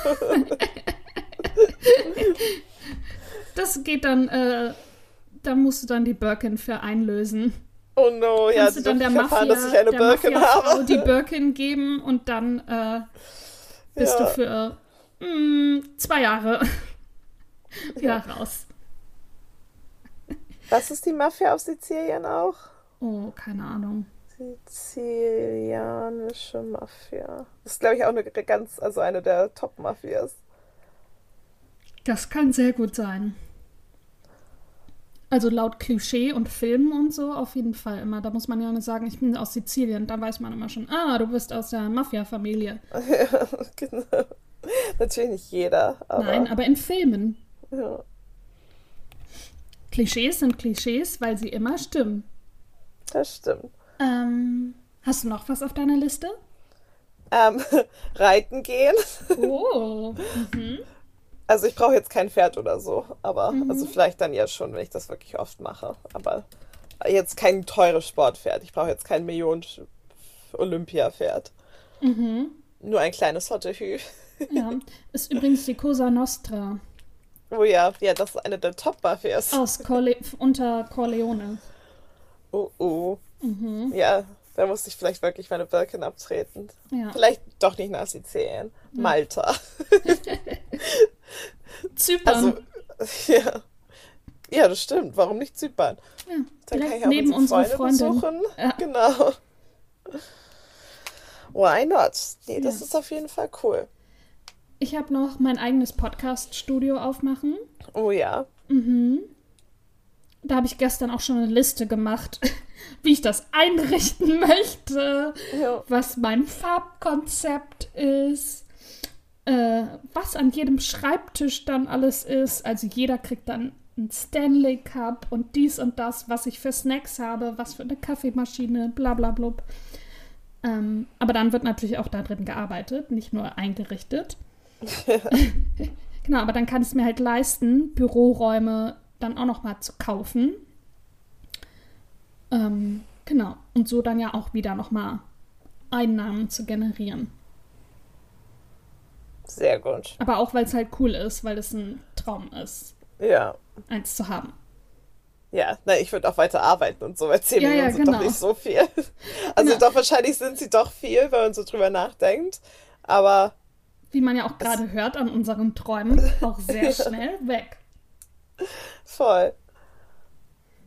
Speaker 2: Das geht dann, äh, da musst du dann die Birkin für einlösen.
Speaker 1: Oh no, ja,
Speaker 2: Kannst
Speaker 1: die
Speaker 2: du dann
Speaker 1: dürfen
Speaker 2: der
Speaker 1: nicht erfahren,
Speaker 2: Mafia,
Speaker 1: dass ich eine
Speaker 2: der
Speaker 1: Birkin
Speaker 2: Mafia-Frau
Speaker 1: habe.
Speaker 2: die Birkin geben und dann äh, bist
Speaker 1: Ja.
Speaker 2: du für mh, zwei Jahre wieder raus.
Speaker 1: Was ist die Mafia auf Sizilien auch?
Speaker 2: Oh, keine Ahnung.
Speaker 1: Sizilianische Mafia. Das ist, glaube ich, auch eine ganz, also eine der Top-Mafias.
Speaker 2: Das kann sehr gut sein. Also laut Klischee und Filmen und so auf jeden Fall immer. Da muss man ja nicht sagen, ich bin aus Sizilien. Da weiß man immer schon, ah, du bist aus der Mafia-Familie.
Speaker 1: Ja, genau. Natürlich nicht jeder, aber
Speaker 2: Nein, aber in Filmen.
Speaker 1: ja,
Speaker 2: Klischees sind Klischees, weil sie immer stimmen.
Speaker 1: das stimmt.
Speaker 2: Ähm, hast du noch was auf deiner Liste?
Speaker 1: Ähm, reiten gehen.
Speaker 2: Oh. Mhm.
Speaker 1: Also ich brauche jetzt kein Pferd oder so, aber
Speaker 2: Mhm.
Speaker 1: also vielleicht dann ja schon, wenn ich das wirklich oft mache. Aber jetzt kein teures Sportpferd. Ich brauche jetzt kein Millionen-Olympia-Pferd.
Speaker 2: Mhm.
Speaker 1: Nur ein kleines Hottehü.
Speaker 2: Ja, ist übrigens die Cosa Nostra
Speaker 1: Oh ja, ja, das ist eine der Top-Mafias.
Speaker 2: aus Corle unter Corleone.
Speaker 1: Oh, oh.
Speaker 2: Mhm.
Speaker 1: Ja, da musste ich vielleicht wirklich meine Birkin abtreten.
Speaker 2: Ja.
Speaker 1: Vielleicht doch nicht nach Sizilien. Malta.
Speaker 2: Zypern.
Speaker 1: Also, ja. Ja, das stimmt. Warum nicht Zypern?
Speaker 2: ja,
Speaker 1: Dann kann
Speaker 2: direkt
Speaker 1: ich auch
Speaker 2: neben
Speaker 1: unsere
Speaker 2: unserer
Speaker 1: Freunde
Speaker 2: Freundin.
Speaker 1: besuchen.
Speaker 2: Ja.
Speaker 1: Genau. Why not? Nee, das
Speaker 2: Ja.
Speaker 1: ist auf jeden Fall cool.
Speaker 2: Ich habe noch mein eigenes Podcast-Studio aufmachen.
Speaker 1: Oh ja.
Speaker 2: Mhm. Da habe ich gestern auch schon eine Liste gemacht, wie ich das einrichten möchte,
Speaker 1: Ja.
Speaker 2: was mein Farbkonzept ist, äh, was an jedem Schreibtisch dann alles ist. Also jeder kriegt dann einen Stanley Cup und dies und das, was ich für Snacks habe, was für eine Kaffeemaschine, bla bla blub. Ähm, aber dann wird natürlich auch da drin gearbeitet, nicht nur eingerichtet. Genau, aber dann kann ich es mir halt leisten, Büroräume dann auch noch mal zu kaufen. Ähm, genau. Und so dann ja auch wieder noch mal Einnahmen zu generieren.
Speaker 1: Sehr gut.
Speaker 2: Aber auch, weil es halt cool ist, weil es ein Traum ist,
Speaker 1: Ja.
Speaker 2: eins zu haben.
Speaker 1: Ja, na, ich würde auch weiter arbeiten und so, weil zehn
Speaker 2: Ja,
Speaker 1: Millionen
Speaker 2: ja,
Speaker 1: sind
Speaker 2: genau.
Speaker 1: doch nicht so viel. Also
Speaker 2: Genau.
Speaker 1: doch, wahrscheinlich sind sie doch viel, wenn man so drüber nachdenkt. Aber
Speaker 2: Wie man ja auch gerade hört an unseren Träumen, auch sehr schnell weg.
Speaker 1: voll.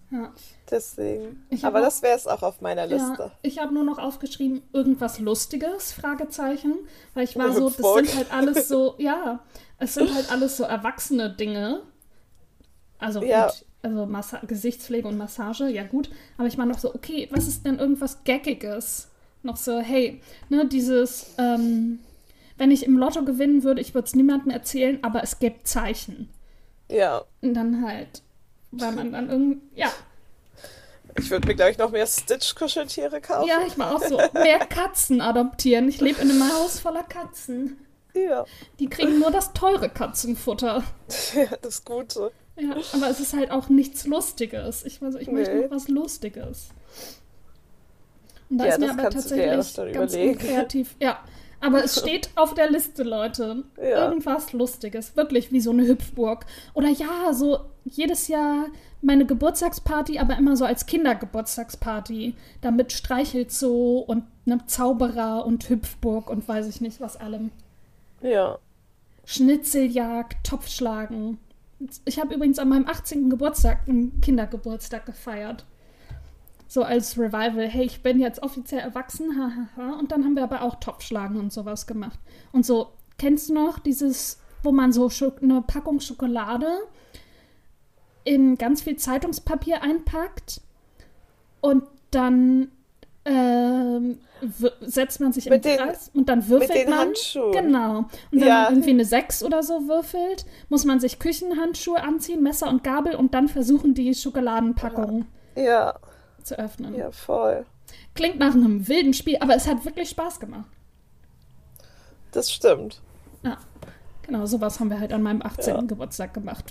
Speaker 2: Ja.
Speaker 1: Deswegen.
Speaker 2: Ich hab
Speaker 1: Aber
Speaker 2: auch-
Speaker 1: das wäre es auch auf meiner Liste.
Speaker 2: Ja, ich habe nur noch aufgeschrieben, irgendwas Lustiges, Fragezeichen. Weil ich war so, das
Speaker 1: Hüpfburg.
Speaker 2: sind halt alles so, ja, es sind halt alles so erwachsene Dinge. Also,
Speaker 1: Ja.
Speaker 2: gut, also Massa Gesichtspflege und Massage, ja gut. Aber ich war noch so, okay, was ist denn irgendwas Gaggiges? Noch so, hey, ne, dieses, ähm, wenn ich im Lotto gewinnen würde, ich würde es niemandem erzählen, aber es gäbe Zeichen.
Speaker 1: Ja.
Speaker 2: Und dann halt, weil man dann irgendwie, ja,
Speaker 1: Ich würde mir, glaube ich, noch mehr Stitch-Kuscheltiere kaufen.
Speaker 2: ja, ich war auch so, mehr Katzen adoptieren. Ich lebe in einem Haus voller Katzen.
Speaker 1: Ja.
Speaker 2: Die kriegen nur das teure Katzenfutter.
Speaker 1: Ja, das Gute.
Speaker 2: Ja, aber es ist halt auch nichts Lustiges. Ich, also, ich möchte
Speaker 1: Nee.
Speaker 2: noch was Lustiges. Und da
Speaker 1: Ja,
Speaker 2: ist mir
Speaker 1: das
Speaker 2: aber
Speaker 1: kannst du dir
Speaker 2: tatsächlich
Speaker 1: erst dann
Speaker 2: ganz
Speaker 1: überlegen.
Speaker 2: unkreativ. Ja, aber es steht auf der Liste, Leute.
Speaker 1: Ja.
Speaker 2: Irgendwas Lustiges. Wirklich wie so eine Hüpfburg. Oder ja, so jedes Jahr meine Geburtstagsparty, aber immer so als Kindergeburtstagsparty. Da mit Streichelzoo und einem Zauberer und Hüpfburg und weiß ich nicht was allem.
Speaker 1: Ja.
Speaker 2: Schnitzeljagd, Topfschlagen. Ich habe übrigens an meinem achtzehnten Geburtstag einen Kindergeburtstag gefeiert. So als Revival. Hey, ich bin jetzt offiziell erwachsen. Hahaha. Und dann haben wir aber auch Topfschlagen und sowas gemacht. Und so, kennst du noch dieses, wo man so Schok- eine Packung Schokolade in ganz viel Zeitungspapier einpackt und dann ähm, w- setzt man sich im
Speaker 1: Mit den-
Speaker 2: Kreis und dann würfelt
Speaker 1: mit den
Speaker 2: man.
Speaker 1: Handschuhen.
Speaker 2: Genau. Und wenn
Speaker 1: Ja.
Speaker 2: man irgendwie eine sechs oder so würfelt, muss man sich Küchenhandschuhe anziehen, Messer und Gabel und dann versuchen, die Schokoladenpackung
Speaker 1: Ja.
Speaker 2: zu öffnen.
Speaker 1: Ja, voll.
Speaker 2: Klingt nach einem wilden Spiel, aber es hat wirklich Spaß gemacht.
Speaker 1: Das stimmt.
Speaker 2: Ja, genau, sowas haben wir halt an meinem achtzehnten
Speaker 1: Ja.
Speaker 2: Geburtstag gemacht.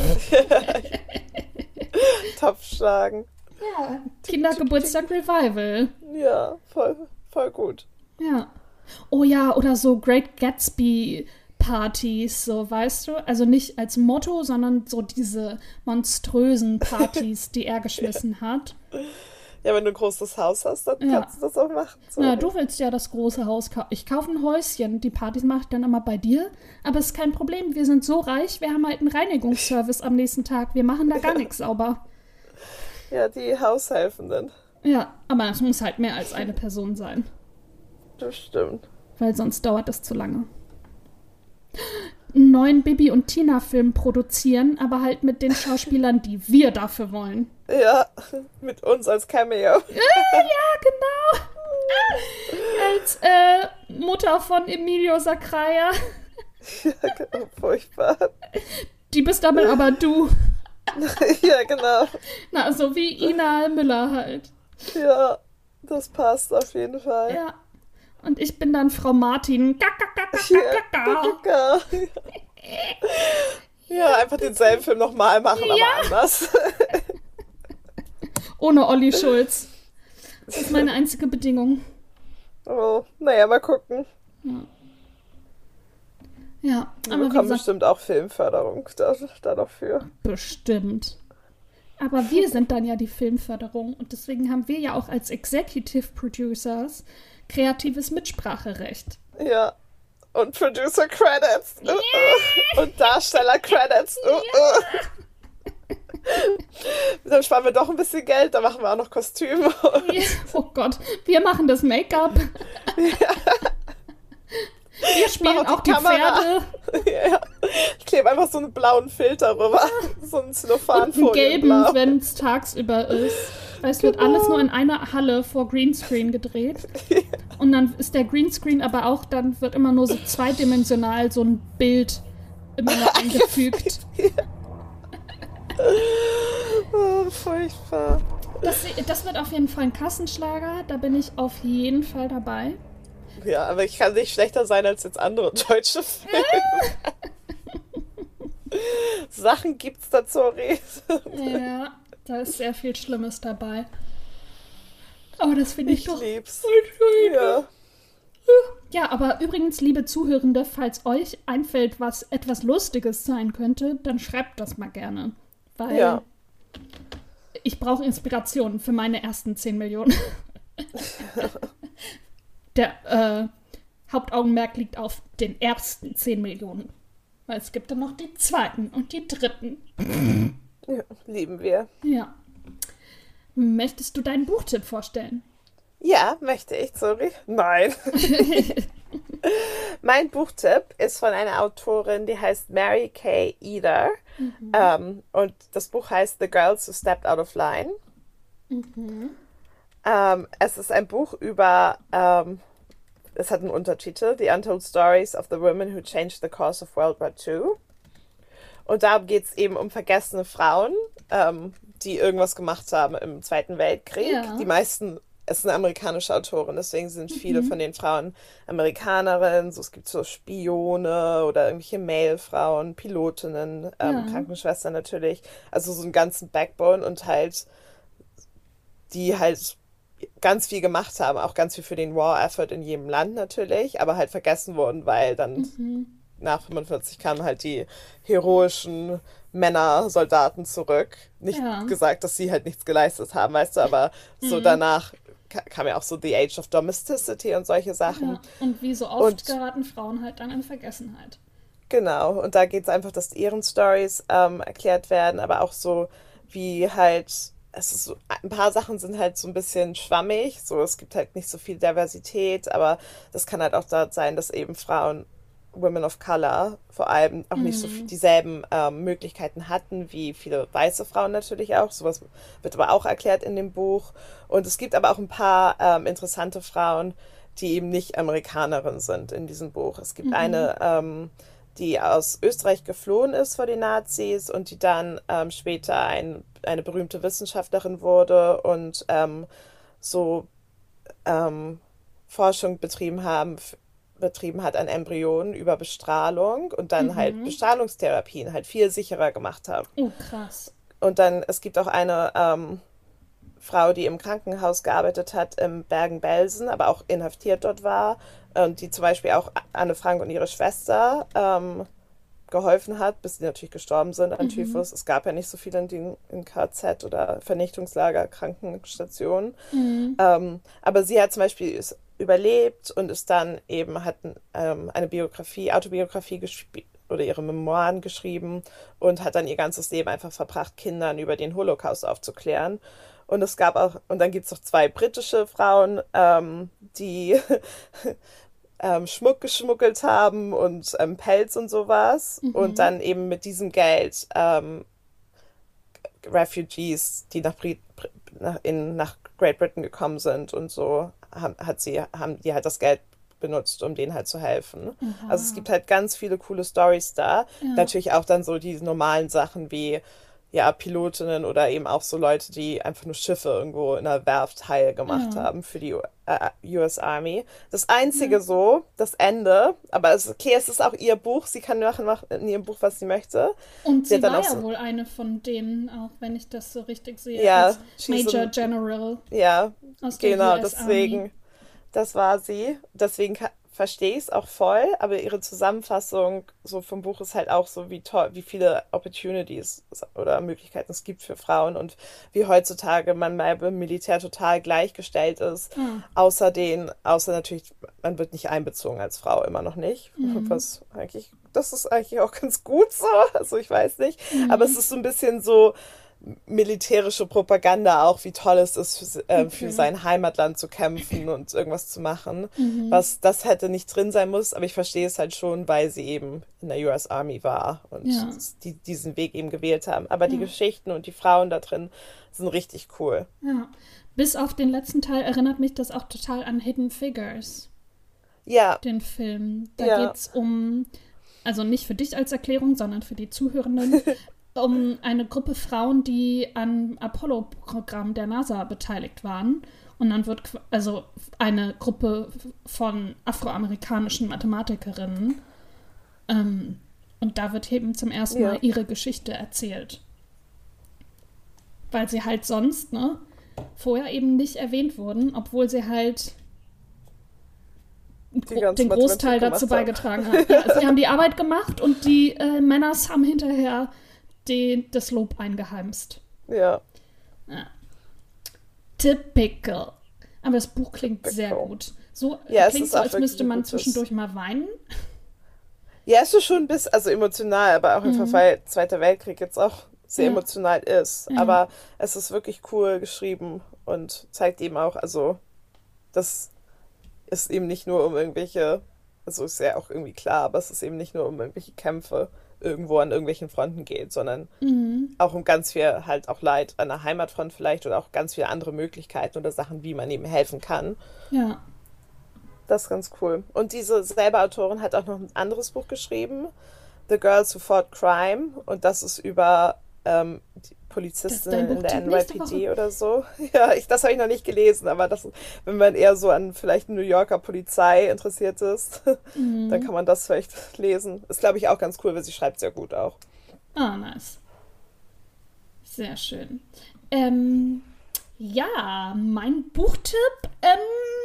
Speaker 1: Topfschlagen.
Speaker 2: Ja, Kindergeburtstag Revival.
Speaker 1: Ja, voll, voll gut.
Speaker 2: Ja. Oh ja, oder so Great Gatsby Partys, so, weißt du? Also nicht als Motto, sondern so diese monströsen Partys, die er geschmissen hat.
Speaker 1: Ja, wenn du ein großes Haus hast, dann
Speaker 2: Ja.
Speaker 1: kannst du das auch machen. So.
Speaker 2: Na, du willst ja das große Haus kaufen. Ich kaufe ein Häuschen. Die Partys mache ich dann immer bei dir. Aber es ist kein Problem. Wir sind so reich, wir haben halt einen Reinigungsservice am nächsten Tag. Wir machen da gar nichts sauber.
Speaker 1: Ja, die Haushelfenden.
Speaker 2: Ja, aber es muss halt mehr als eine Person sein.
Speaker 1: Das stimmt.
Speaker 2: Weil sonst dauert das zu lange. Einen neuen Bibi und Tina-Film produzieren, aber halt mit den Schauspielern, die wir dafür wollen.
Speaker 1: Ja, mit uns als Cameo.
Speaker 2: Ja, genau. Als äh, Mutter von Emilio Sacraia.
Speaker 1: Ja, genau, furchtbar.
Speaker 2: Die bist damit aber du.
Speaker 1: Ja, genau.
Speaker 2: Na, so wie Ina Müller halt.
Speaker 1: Ja, das passt auf jeden Fall.
Speaker 2: Ja. Und ich bin dann Frau Martin. Ka, ka, ka, ka,
Speaker 1: Ja,
Speaker 2: ka, ka, ka.
Speaker 1: ja, einfach denselben Film nochmal machen,
Speaker 2: Ja.
Speaker 1: aber anders.
Speaker 2: Ohne Olli Schulz. Das ist meine einzige Bedingung.
Speaker 1: Oh, naja, mal gucken.
Speaker 2: Ja,
Speaker 1: Wir
Speaker 2: aber wie
Speaker 1: bekommen
Speaker 2: gesagt,
Speaker 1: bestimmt auch Filmförderung da, da dafür.
Speaker 2: bestimmt. Aber wir sind dann ja die Filmförderung und deswegen haben wir ja auch als Executive Producers kreatives Mitspracherecht.
Speaker 1: Ja. Und Producer Credits. Uh, uh. Und Darsteller Credits. Uh, uh. Dann sparen wir doch ein bisschen Geld, dann machen wir auch noch Kostüme.
Speaker 2: Ja, oh Gott, wir machen das Make-up. Wir spielen
Speaker 1: Mach
Speaker 2: auch die
Speaker 1: Kamera.
Speaker 2: Pferde.
Speaker 1: Ja. Ich klebe einfach so einen blauen Filter rüber. So einen
Speaker 2: Und einen
Speaker 1: Zellophanfolie in
Speaker 2: gelben,
Speaker 1: blau.
Speaker 2: wenn es tagsüber ist. Weil es wird
Speaker 1: Genau.
Speaker 2: alles nur in einer Halle vor Greenscreen gedreht. Und dann ist der Greenscreen aber auch, dann wird immer nur so zweidimensional so ein Bild immer noch eingefügt.
Speaker 1: Oh, furchtbar.
Speaker 2: Das, das wird auf jeden Fall ein Kassenschlager. Da bin ich auf jeden Fall dabei.
Speaker 1: Ja, aber ich kann nicht schlechter sein als jetzt andere deutsche Filme. Sachen gibt's da zur Rede.
Speaker 2: Ja, da ist sehr viel Schlimmes dabei. Aber das finde ich,
Speaker 1: Ich
Speaker 2: doch...
Speaker 1: lieb's.
Speaker 2: schön.
Speaker 1: Ja.
Speaker 2: Ja, aber übrigens, liebe Zuhörende, falls euch einfällt, was etwas Lustiges sein könnte, dann schreibt das mal gerne. Weil
Speaker 1: Ja.
Speaker 2: ich brauche Inspiration für meine ersten zehn Millionen. Der äh, Hauptaugenmerk liegt auf den ersten zehn Millionen. Weil es gibt dann noch die zweiten und die dritten.
Speaker 1: Ja, lieben wir.
Speaker 2: Ja. Möchtest du deinen Buchtipp vorstellen?
Speaker 1: Ja, möchte ich, sorry. Nein. Mein Buchtipp ist von einer Autorin, die heißt Mary Kay Eder. Mhm. Ähm, und das Buch heißt The Girls Who Stepped Out of Line. Mhm. Ähm, es ist ein Buch über, ähm, es hat einen Untertitel, The Untold Stories of the Women Who Changed the Course of World War Two. Und da geht es eben um vergessene Frauen, ähm, die irgendwas gemacht haben im Zweiten Weltkrieg.
Speaker 2: Ja.
Speaker 1: Die meisten, es ist eine amerikanische Autorin, deswegen sind viele
Speaker 2: Mhm.
Speaker 1: von den Frauen Amerikanerinnen. So, es gibt so Spione oder irgendwelche Mailfrauen, Pilotinnen, ähm,
Speaker 2: Ja.
Speaker 1: Krankenschwestern natürlich. Also so einen ganzen Backbone und halt, die halt ganz viel gemacht haben, auch ganz viel für den War-Effort in jedem Land natürlich, aber halt vergessen wurden, weil dann
Speaker 2: Mhm.
Speaker 1: nach fünfundvierzig kamen halt die heroischen Männer, Soldaten zurück. Nicht
Speaker 2: Ja.
Speaker 1: gesagt, dass sie halt nichts geleistet haben, weißt du, aber so
Speaker 2: Mhm.
Speaker 1: danach ka- kam ja auch so The Age of Domesticity und solche Sachen.
Speaker 2: Ja. Und wie so oft
Speaker 1: Und
Speaker 2: geraten Frauen halt dann in Vergessenheit.
Speaker 1: genau, und da geht es einfach, dass ihren Stories ähm, erklärt werden, aber auch so, wie halt, es ist so, ein paar Sachen sind halt so ein bisschen schwammig, so, es gibt halt nicht so viel Diversität, aber das kann halt auch da sein, dass eben Frauen, Women of Color, vor allem auch nicht so
Speaker 2: Mhm.
Speaker 1: dieselben ähm, Möglichkeiten hatten wie viele weiße Frauen natürlich auch. Sowas wird aber auch erklärt in dem Buch. Und es gibt aber auch ein paar ähm, interessante Frauen, die eben nicht Amerikanerinnen sind in diesem Buch. Es gibt
Speaker 2: Mhm.
Speaker 1: eine, ähm, die aus Österreich geflohen ist vor den Nazis und die dann ähm, später ein, eine berühmte Wissenschaftlerin wurde und ähm, so ähm, Forschung betrieben haben, betrieben hat an Embryonen über Bestrahlung und dann halt
Speaker 2: Mhm.
Speaker 1: Bestrahlungstherapien halt viel sicherer gemacht haben.
Speaker 2: Oh, krass.
Speaker 1: Und dann, es gibt auch eine ähm, Frau, die im Krankenhaus gearbeitet hat in Bergen-Belsen, aber auch inhaftiert dort war und die zum Beispiel auch Anne Frank und ihre Schwester ähm, geholfen hat, bis sie natürlich gestorben sind an
Speaker 2: Mhm.
Speaker 1: Typhus. Es gab ja nicht so viele in, den, in K Z oder Vernichtungslager, Krankenstationen.
Speaker 2: Mhm.
Speaker 1: Ähm, aber sie hat zum Beispiel ist überlebt und ist dann eben, hat ähm, eine Biografie, Autobiografie gespielt oder ihre Memoiren geschrieben und hat dann ihr ganzes Leben einfach verbracht, Kindern über den Holocaust aufzuklären. Und es gab auch, und dann gibt es noch zwei britische Frauen, ähm, die ähm, Schmuck geschmuggelt haben und ähm, Pelz und sowas. Und
Speaker 2: Mhm.
Speaker 1: dann eben mit diesem Geld ähm, Refugees, die nach, Brit nach, in, nach Great Britain gekommen sind und so, haben, hat sie, haben die halt das Geld benutzt, um denen halt zu helfen. Also es
Speaker 2: Aha.
Speaker 1: gibt halt ganz viele coole Stories da.
Speaker 2: Ja.
Speaker 1: Natürlich auch dann so die normalen Sachen wie ja, Pilotinnen oder eben auch so Leute, die einfach nur Schiffe irgendwo in einer Werft heil gemacht
Speaker 2: Ja.
Speaker 1: haben für die äh, U S Army. Das
Speaker 2: Ja.
Speaker 1: Einzige so, das Ende, aber es ist okay, es ist auch ihr Buch, sie kann machen in ihrem Buch, was sie möchte.
Speaker 2: Und
Speaker 1: Sie hat
Speaker 2: sie
Speaker 1: dann
Speaker 2: war
Speaker 1: auch
Speaker 2: ja
Speaker 1: so,
Speaker 2: wohl eine von denen, auch wenn ich das so richtig sehe,
Speaker 1: ja,
Speaker 2: als
Speaker 1: she's
Speaker 2: Major
Speaker 1: in,
Speaker 2: General
Speaker 1: ja,
Speaker 2: aus der
Speaker 1: genau,
Speaker 2: U S Army.
Speaker 1: deswegen, das war sie. Deswegen ka- verstehe ich es auch voll, aber ihre Zusammenfassung so vom Buch ist halt auch so, wie toll, wie viele Opportunities oder Möglichkeiten es gibt für Frauen und wie heutzutage man beim Militär total gleichgestellt ist.
Speaker 2: Ah.
Speaker 1: Außer den, außer natürlich, man wird nicht einbezogen als Frau, immer noch nicht.
Speaker 2: Mhm.
Speaker 1: Was eigentlich, das ist eigentlich auch ganz gut so. Also ich weiß nicht. Aber es
Speaker 2: Mhm.
Speaker 1: ist so ein bisschen so militärische Propaganda auch, wie toll es ist, für, äh, für
Speaker 2: Okay.
Speaker 1: sein Heimatland zu kämpfen und irgendwas zu machen.
Speaker 2: Mhm.
Speaker 1: Was das hätte nicht drin sein muss, aber ich verstehe es halt schon, weil sie eben in der U S Army war und
Speaker 2: Ja.
Speaker 1: die diesen Weg eben gewählt haben. Aber die
Speaker 2: Ja.
Speaker 1: Geschichten und die Frauen da drin sind richtig cool.
Speaker 2: Ja. Bis auf den letzten Teil erinnert mich das auch total an Hidden Figures,
Speaker 1: Ja,
Speaker 2: den Film. Da
Speaker 1: ja,
Speaker 2: geht's um, also nicht für dich als Erklärung, sondern für die Zuhörenden, um eine Gruppe Frauen, die am Apollo-Programm der NASA beteiligt waren. Und dann wird qu- also eine Gruppe von afroamerikanischen Mathematikerinnen. Ähm, und da wird eben zum ersten Mal
Speaker 1: ja,
Speaker 2: ihre Geschichte erzählt. Weil sie halt sonst, ne, vorher eben nicht erwähnt wurden, obwohl sie halt
Speaker 1: die
Speaker 2: gro-
Speaker 1: ganze
Speaker 2: den Großteil
Speaker 1: Mathematik
Speaker 2: dazu
Speaker 1: gemacht haben.
Speaker 2: beigetragen haben. Ja, sie haben die Arbeit gemacht und die äh, Männers haben hinterher den, das Lob eingeheimst.
Speaker 1: Ja,
Speaker 2: Ja. Typical. Aber das Buch klingt sehr
Speaker 1: typical.
Speaker 2: gut. So
Speaker 1: Ja, es
Speaker 2: klingt
Speaker 1: ist
Speaker 2: so,
Speaker 1: auch
Speaker 2: als
Speaker 1: wirklich
Speaker 2: müsste
Speaker 1: ein
Speaker 2: man
Speaker 1: gutes.
Speaker 2: zwischendurch mal weinen.
Speaker 1: Ja, es ist schon ein bisschen, also emotional, aber auch einfach,
Speaker 2: Mhm.
Speaker 1: weil Zweiter Weltkrieg jetzt auch sehr
Speaker 2: Ja.
Speaker 1: emotional ist.
Speaker 2: Ja.
Speaker 1: Aber es ist wirklich cool geschrieben und zeigt eben auch, also, das ist eben nicht nur um irgendwelche, also ist ja auch irgendwie klar, aber es ist eben nicht nur um irgendwelche Kämpfe irgendwo an irgendwelchen Fronten geht, sondern
Speaker 2: Mhm.
Speaker 1: auch um ganz viel halt auch Leid an der Heimatfront vielleicht oder auch ganz viele andere Möglichkeiten oder Sachen, wie man eben helfen kann.
Speaker 2: Ja.
Speaker 1: Das ist ganz cool. Und diese selbe Autorin hat auch noch ein anderes Buch geschrieben, The Girls Who Fought Crime. Und das ist über ähm, die
Speaker 2: Das ist dein
Speaker 1: Polizistinnen in der
Speaker 2: Buchtipp nächste
Speaker 1: N Y P D
Speaker 2: Woche.
Speaker 1: oder so. Ja, ich, das habe ich noch nicht gelesen, aber das, wenn man eher so an vielleicht New Yorker Polizei interessiert ist, dann
Speaker 2: Mhm.
Speaker 1: kann man das vielleicht lesen. Ist, glaube ich, auch ganz cool, weil sie schreibt sehr gut auch.
Speaker 2: Ah, nice. Sehr schön. Ähm, ja, mein Buchtipp ähm,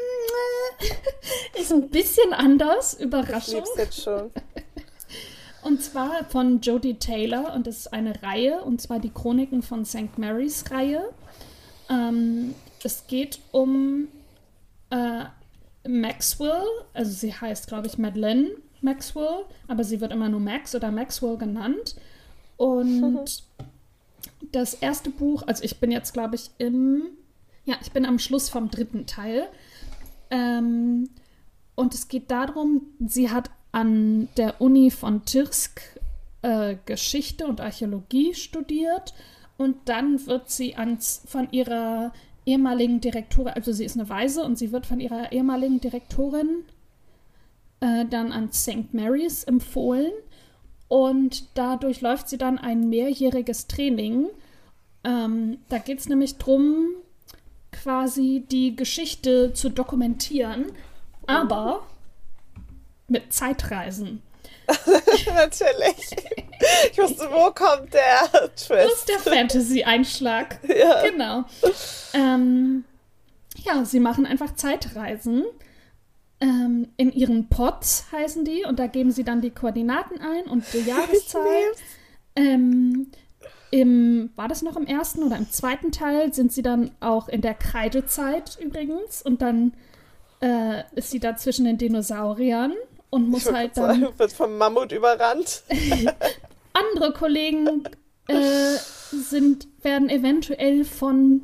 Speaker 2: ist ein bisschen anders.
Speaker 1: Ich
Speaker 2: Überraschung.
Speaker 1: lieb's jetzt schon.
Speaker 2: Und zwar von Jodie Taylor. Und das ist eine Reihe. Und zwar die Chroniken von Sankt Marys Reihe. Ähm, es geht um äh, Maxwell. Also sie heißt, glaube ich, Madeleine Maxwell. Aber sie wird immer nur Max oder Maxwell genannt. Und das erste Buch, also ich bin jetzt, glaube ich, im, ja, ich bin am Schluss vom dritten Teil. Ähm, und es geht darum, sie hat an der Uni von Tirsk äh, Geschichte und Archäologie studiert und dann wird sie ans, von ihrer ehemaligen Direktorin, also sie ist eine Waise und sie wird von ihrer ehemaligen Direktorin äh, dann an Sankt Mary's empfohlen und dadurch läuft sie dann ein mehrjähriges Training. Ähm, da geht es nämlich darum, quasi die Geschichte zu dokumentieren, aber mit Zeitreisen.
Speaker 1: Natürlich. Ich wusste, wo kommt der
Speaker 2: Das
Speaker 1: Twist?
Speaker 2: ist der Fantasy-Einschlag.
Speaker 1: Ja.
Speaker 2: Genau. Ähm, ja, sie machen einfach Zeitreisen. Ähm, in ihren Pods heißen die und da geben sie dann die Koordinaten ein und die Jahreszeit. Ähm, im, war das noch im ersten oder im zweiten Teil sind sie dann auch in der Kreidezeit übrigens und dann äh, ist sie da zwischen den Dinosauriern und
Speaker 1: Ich
Speaker 2: muss
Speaker 1: wollte
Speaker 2: halt
Speaker 1: gerade
Speaker 2: dann
Speaker 1: sagen, wird vom Mammut überrannt.
Speaker 2: andere Kollegen äh, sind, werden eventuell von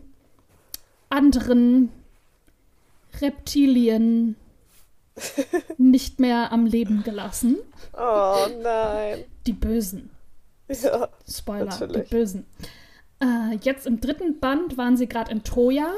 Speaker 2: anderen Reptilien nicht mehr am Leben gelassen.
Speaker 1: Oh nein.
Speaker 2: Die Bösen.
Speaker 1: Ja,
Speaker 2: Spoiler,
Speaker 1: natürlich.
Speaker 2: die Bösen. Äh, jetzt im dritten Band waren sie gerade in Troja.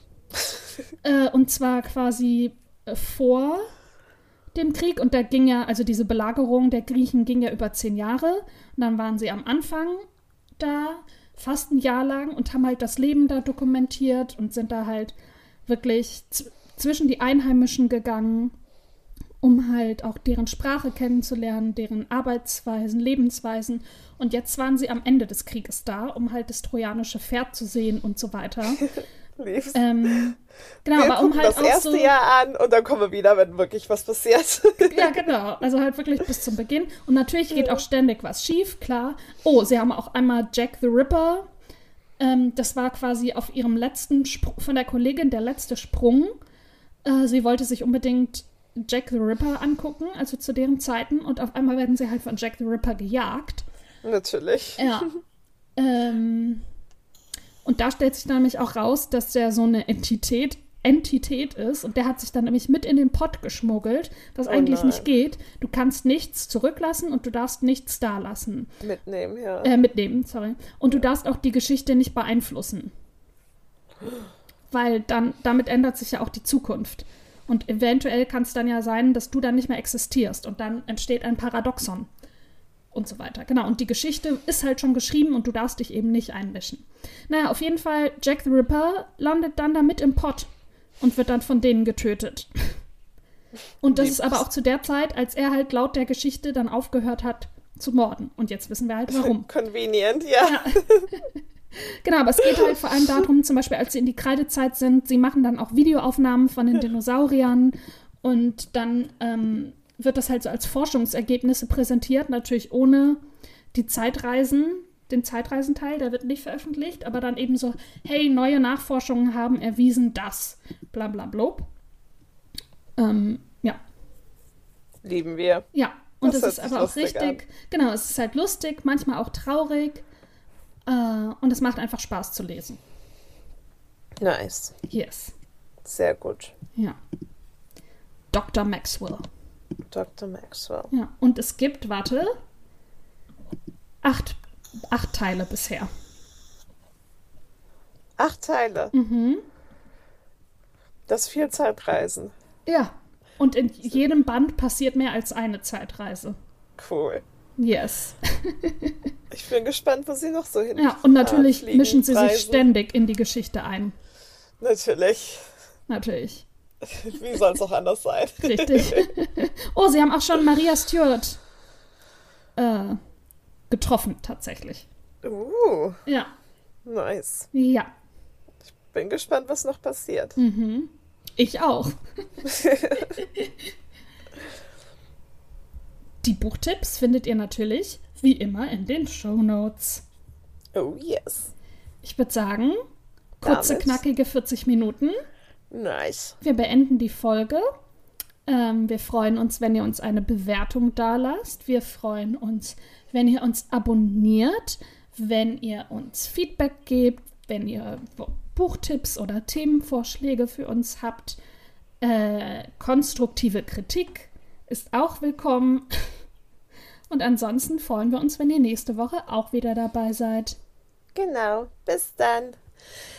Speaker 2: äh, und zwar quasi äh, vor dem Krieg. Und da ging ja, also diese Belagerung der Griechen ging ja über zehn Jahre. Und dann waren sie am Anfang da, fast ein Jahr lang, und haben halt das Leben da dokumentiert und sind da halt wirklich z- zwischen die Einheimischen gegangen, um halt auch deren Sprache kennenzulernen, deren Arbeitsweisen, Lebensweisen. Und jetzt waren sie am Ende des Krieges da, um halt das trojanische Pferd zu sehen und so weiter.
Speaker 1: Lieb's.
Speaker 2: Ähm, genau,
Speaker 1: Wir
Speaker 2: aber um
Speaker 1: gucken
Speaker 2: halt
Speaker 1: das
Speaker 2: auch
Speaker 1: erste
Speaker 2: so...
Speaker 1: Jahr an und dann kommen wir wieder, wenn wirklich was passiert.
Speaker 2: Ja, genau. Also halt wirklich bis zum Beginn. Und natürlich geht auch ständig was schief, klar. Oh, sie haben auch einmal Jack the Ripper. Ähm, das war quasi auf ihrem letzten Sprung, von der Kollegin der letzte Sprung. Äh, sie wollte sich unbedingt Jack the Ripper angucken, also zu deren Zeiten. Und auf einmal werden sie halt von Jack the Ripper gejagt.
Speaker 1: Natürlich.
Speaker 2: Ja. ähm, und da stellt sich dann nämlich auch raus, dass der so eine Entität, Entität ist. Und der hat sich dann nämlich mit in den Pott geschmuggelt, was
Speaker 1: Oh
Speaker 2: eigentlich
Speaker 1: nein.
Speaker 2: nicht geht. Du kannst nichts zurücklassen und du darfst nichts da lassen.
Speaker 1: Mitnehmen, ja.
Speaker 2: Äh, mitnehmen, sorry. Und du darfst auch die Geschichte nicht beeinflussen. Weil dann, damit ändert sich ja auch die Zukunft. Und eventuell kann es dann ja sein, dass du dann nicht mehr existierst. Und dann entsteht ein Paradoxon. Und so weiter. Genau, und die Geschichte ist halt schon geschrieben und du darfst dich eben nicht einmischen. Naja, auf jeden Fall, Jack the Ripper landet dann da mit im Pott und wird dann von denen getötet. Und das
Speaker 1: Lieb's.
Speaker 2: ist aber auch zu der Zeit, als er halt laut der Geschichte dann aufgehört hat zu morden. Und jetzt wissen wir halt warum.
Speaker 1: Convenient, ja.
Speaker 2: Genau, aber es geht halt vor allem darum, zum Beispiel, als sie in die Kreidezeit sind, sie machen dann auch Videoaufnahmen von den Dinosauriern und dann ähm, wird das halt so als Forschungsergebnisse präsentiert, natürlich ohne die Zeitreisen, den Zeitreisenteil, der wird nicht veröffentlicht, aber dann eben so, hey, neue Nachforschungen haben erwiesen, dass, bla bla blub. Ähm, ja,
Speaker 1: Lieben wir.
Speaker 2: ja. Und
Speaker 1: Das
Speaker 2: es ist
Speaker 1: hört sich
Speaker 2: aber auch
Speaker 1: lustig
Speaker 2: richtig, genau, es ist halt lustig, manchmal auch traurig. Äh, und es macht einfach Spaß zu lesen.
Speaker 1: Nice.
Speaker 2: Yes.
Speaker 1: Sehr gut.
Speaker 2: Ja. Doktor Maxwell.
Speaker 1: Doktor Maxwell.
Speaker 2: Ja, und es gibt, warte, acht, acht Teile bisher.
Speaker 1: Acht Teile.
Speaker 2: Mhm.
Speaker 1: Das ist viel Zeitreisen.
Speaker 2: Ja, und in jedem Band passiert mehr als eine Zeitreise.
Speaker 1: Cool.
Speaker 2: Yes.
Speaker 1: Ich bin gespannt, wo sie noch so hin.
Speaker 2: Ja, und natürlich
Speaker 1: fliegen,
Speaker 2: mischen sie
Speaker 1: reisen.
Speaker 2: sich ständig in die Geschichte ein.
Speaker 1: Natürlich.
Speaker 2: Natürlich.
Speaker 1: Wie soll es auch anders sein?
Speaker 2: Richtig. Oh, sie haben auch schon Maria Stuart äh, getroffen, tatsächlich.
Speaker 1: Uh,
Speaker 2: Ja.
Speaker 1: nice.
Speaker 2: Ja.
Speaker 1: Bin gespannt, was noch passiert.
Speaker 2: Mhm. Ich auch. Die Buchtipps findet ihr natürlich, wie immer, in den Shownotes.
Speaker 1: Oh, yes.
Speaker 2: Ich würde sagen, kurze,
Speaker 1: Damit.
Speaker 2: knackige vierzig Minuten.
Speaker 1: Nice.
Speaker 2: Wir beenden die Folge. Ähm, wir freuen uns, wenn ihr uns eine Bewertung dalasst. Wir freuen uns, wenn ihr uns abonniert, wenn ihr uns Feedback gebt, wenn ihr Buchtipps oder Themenvorschläge für uns habt. Äh, konstruktive Kritik ist auch willkommen. Und ansonsten freuen wir uns, wenn ihr nächste Woche auch wieder dabei seid.
Speaker 1: Genau. Bis dann.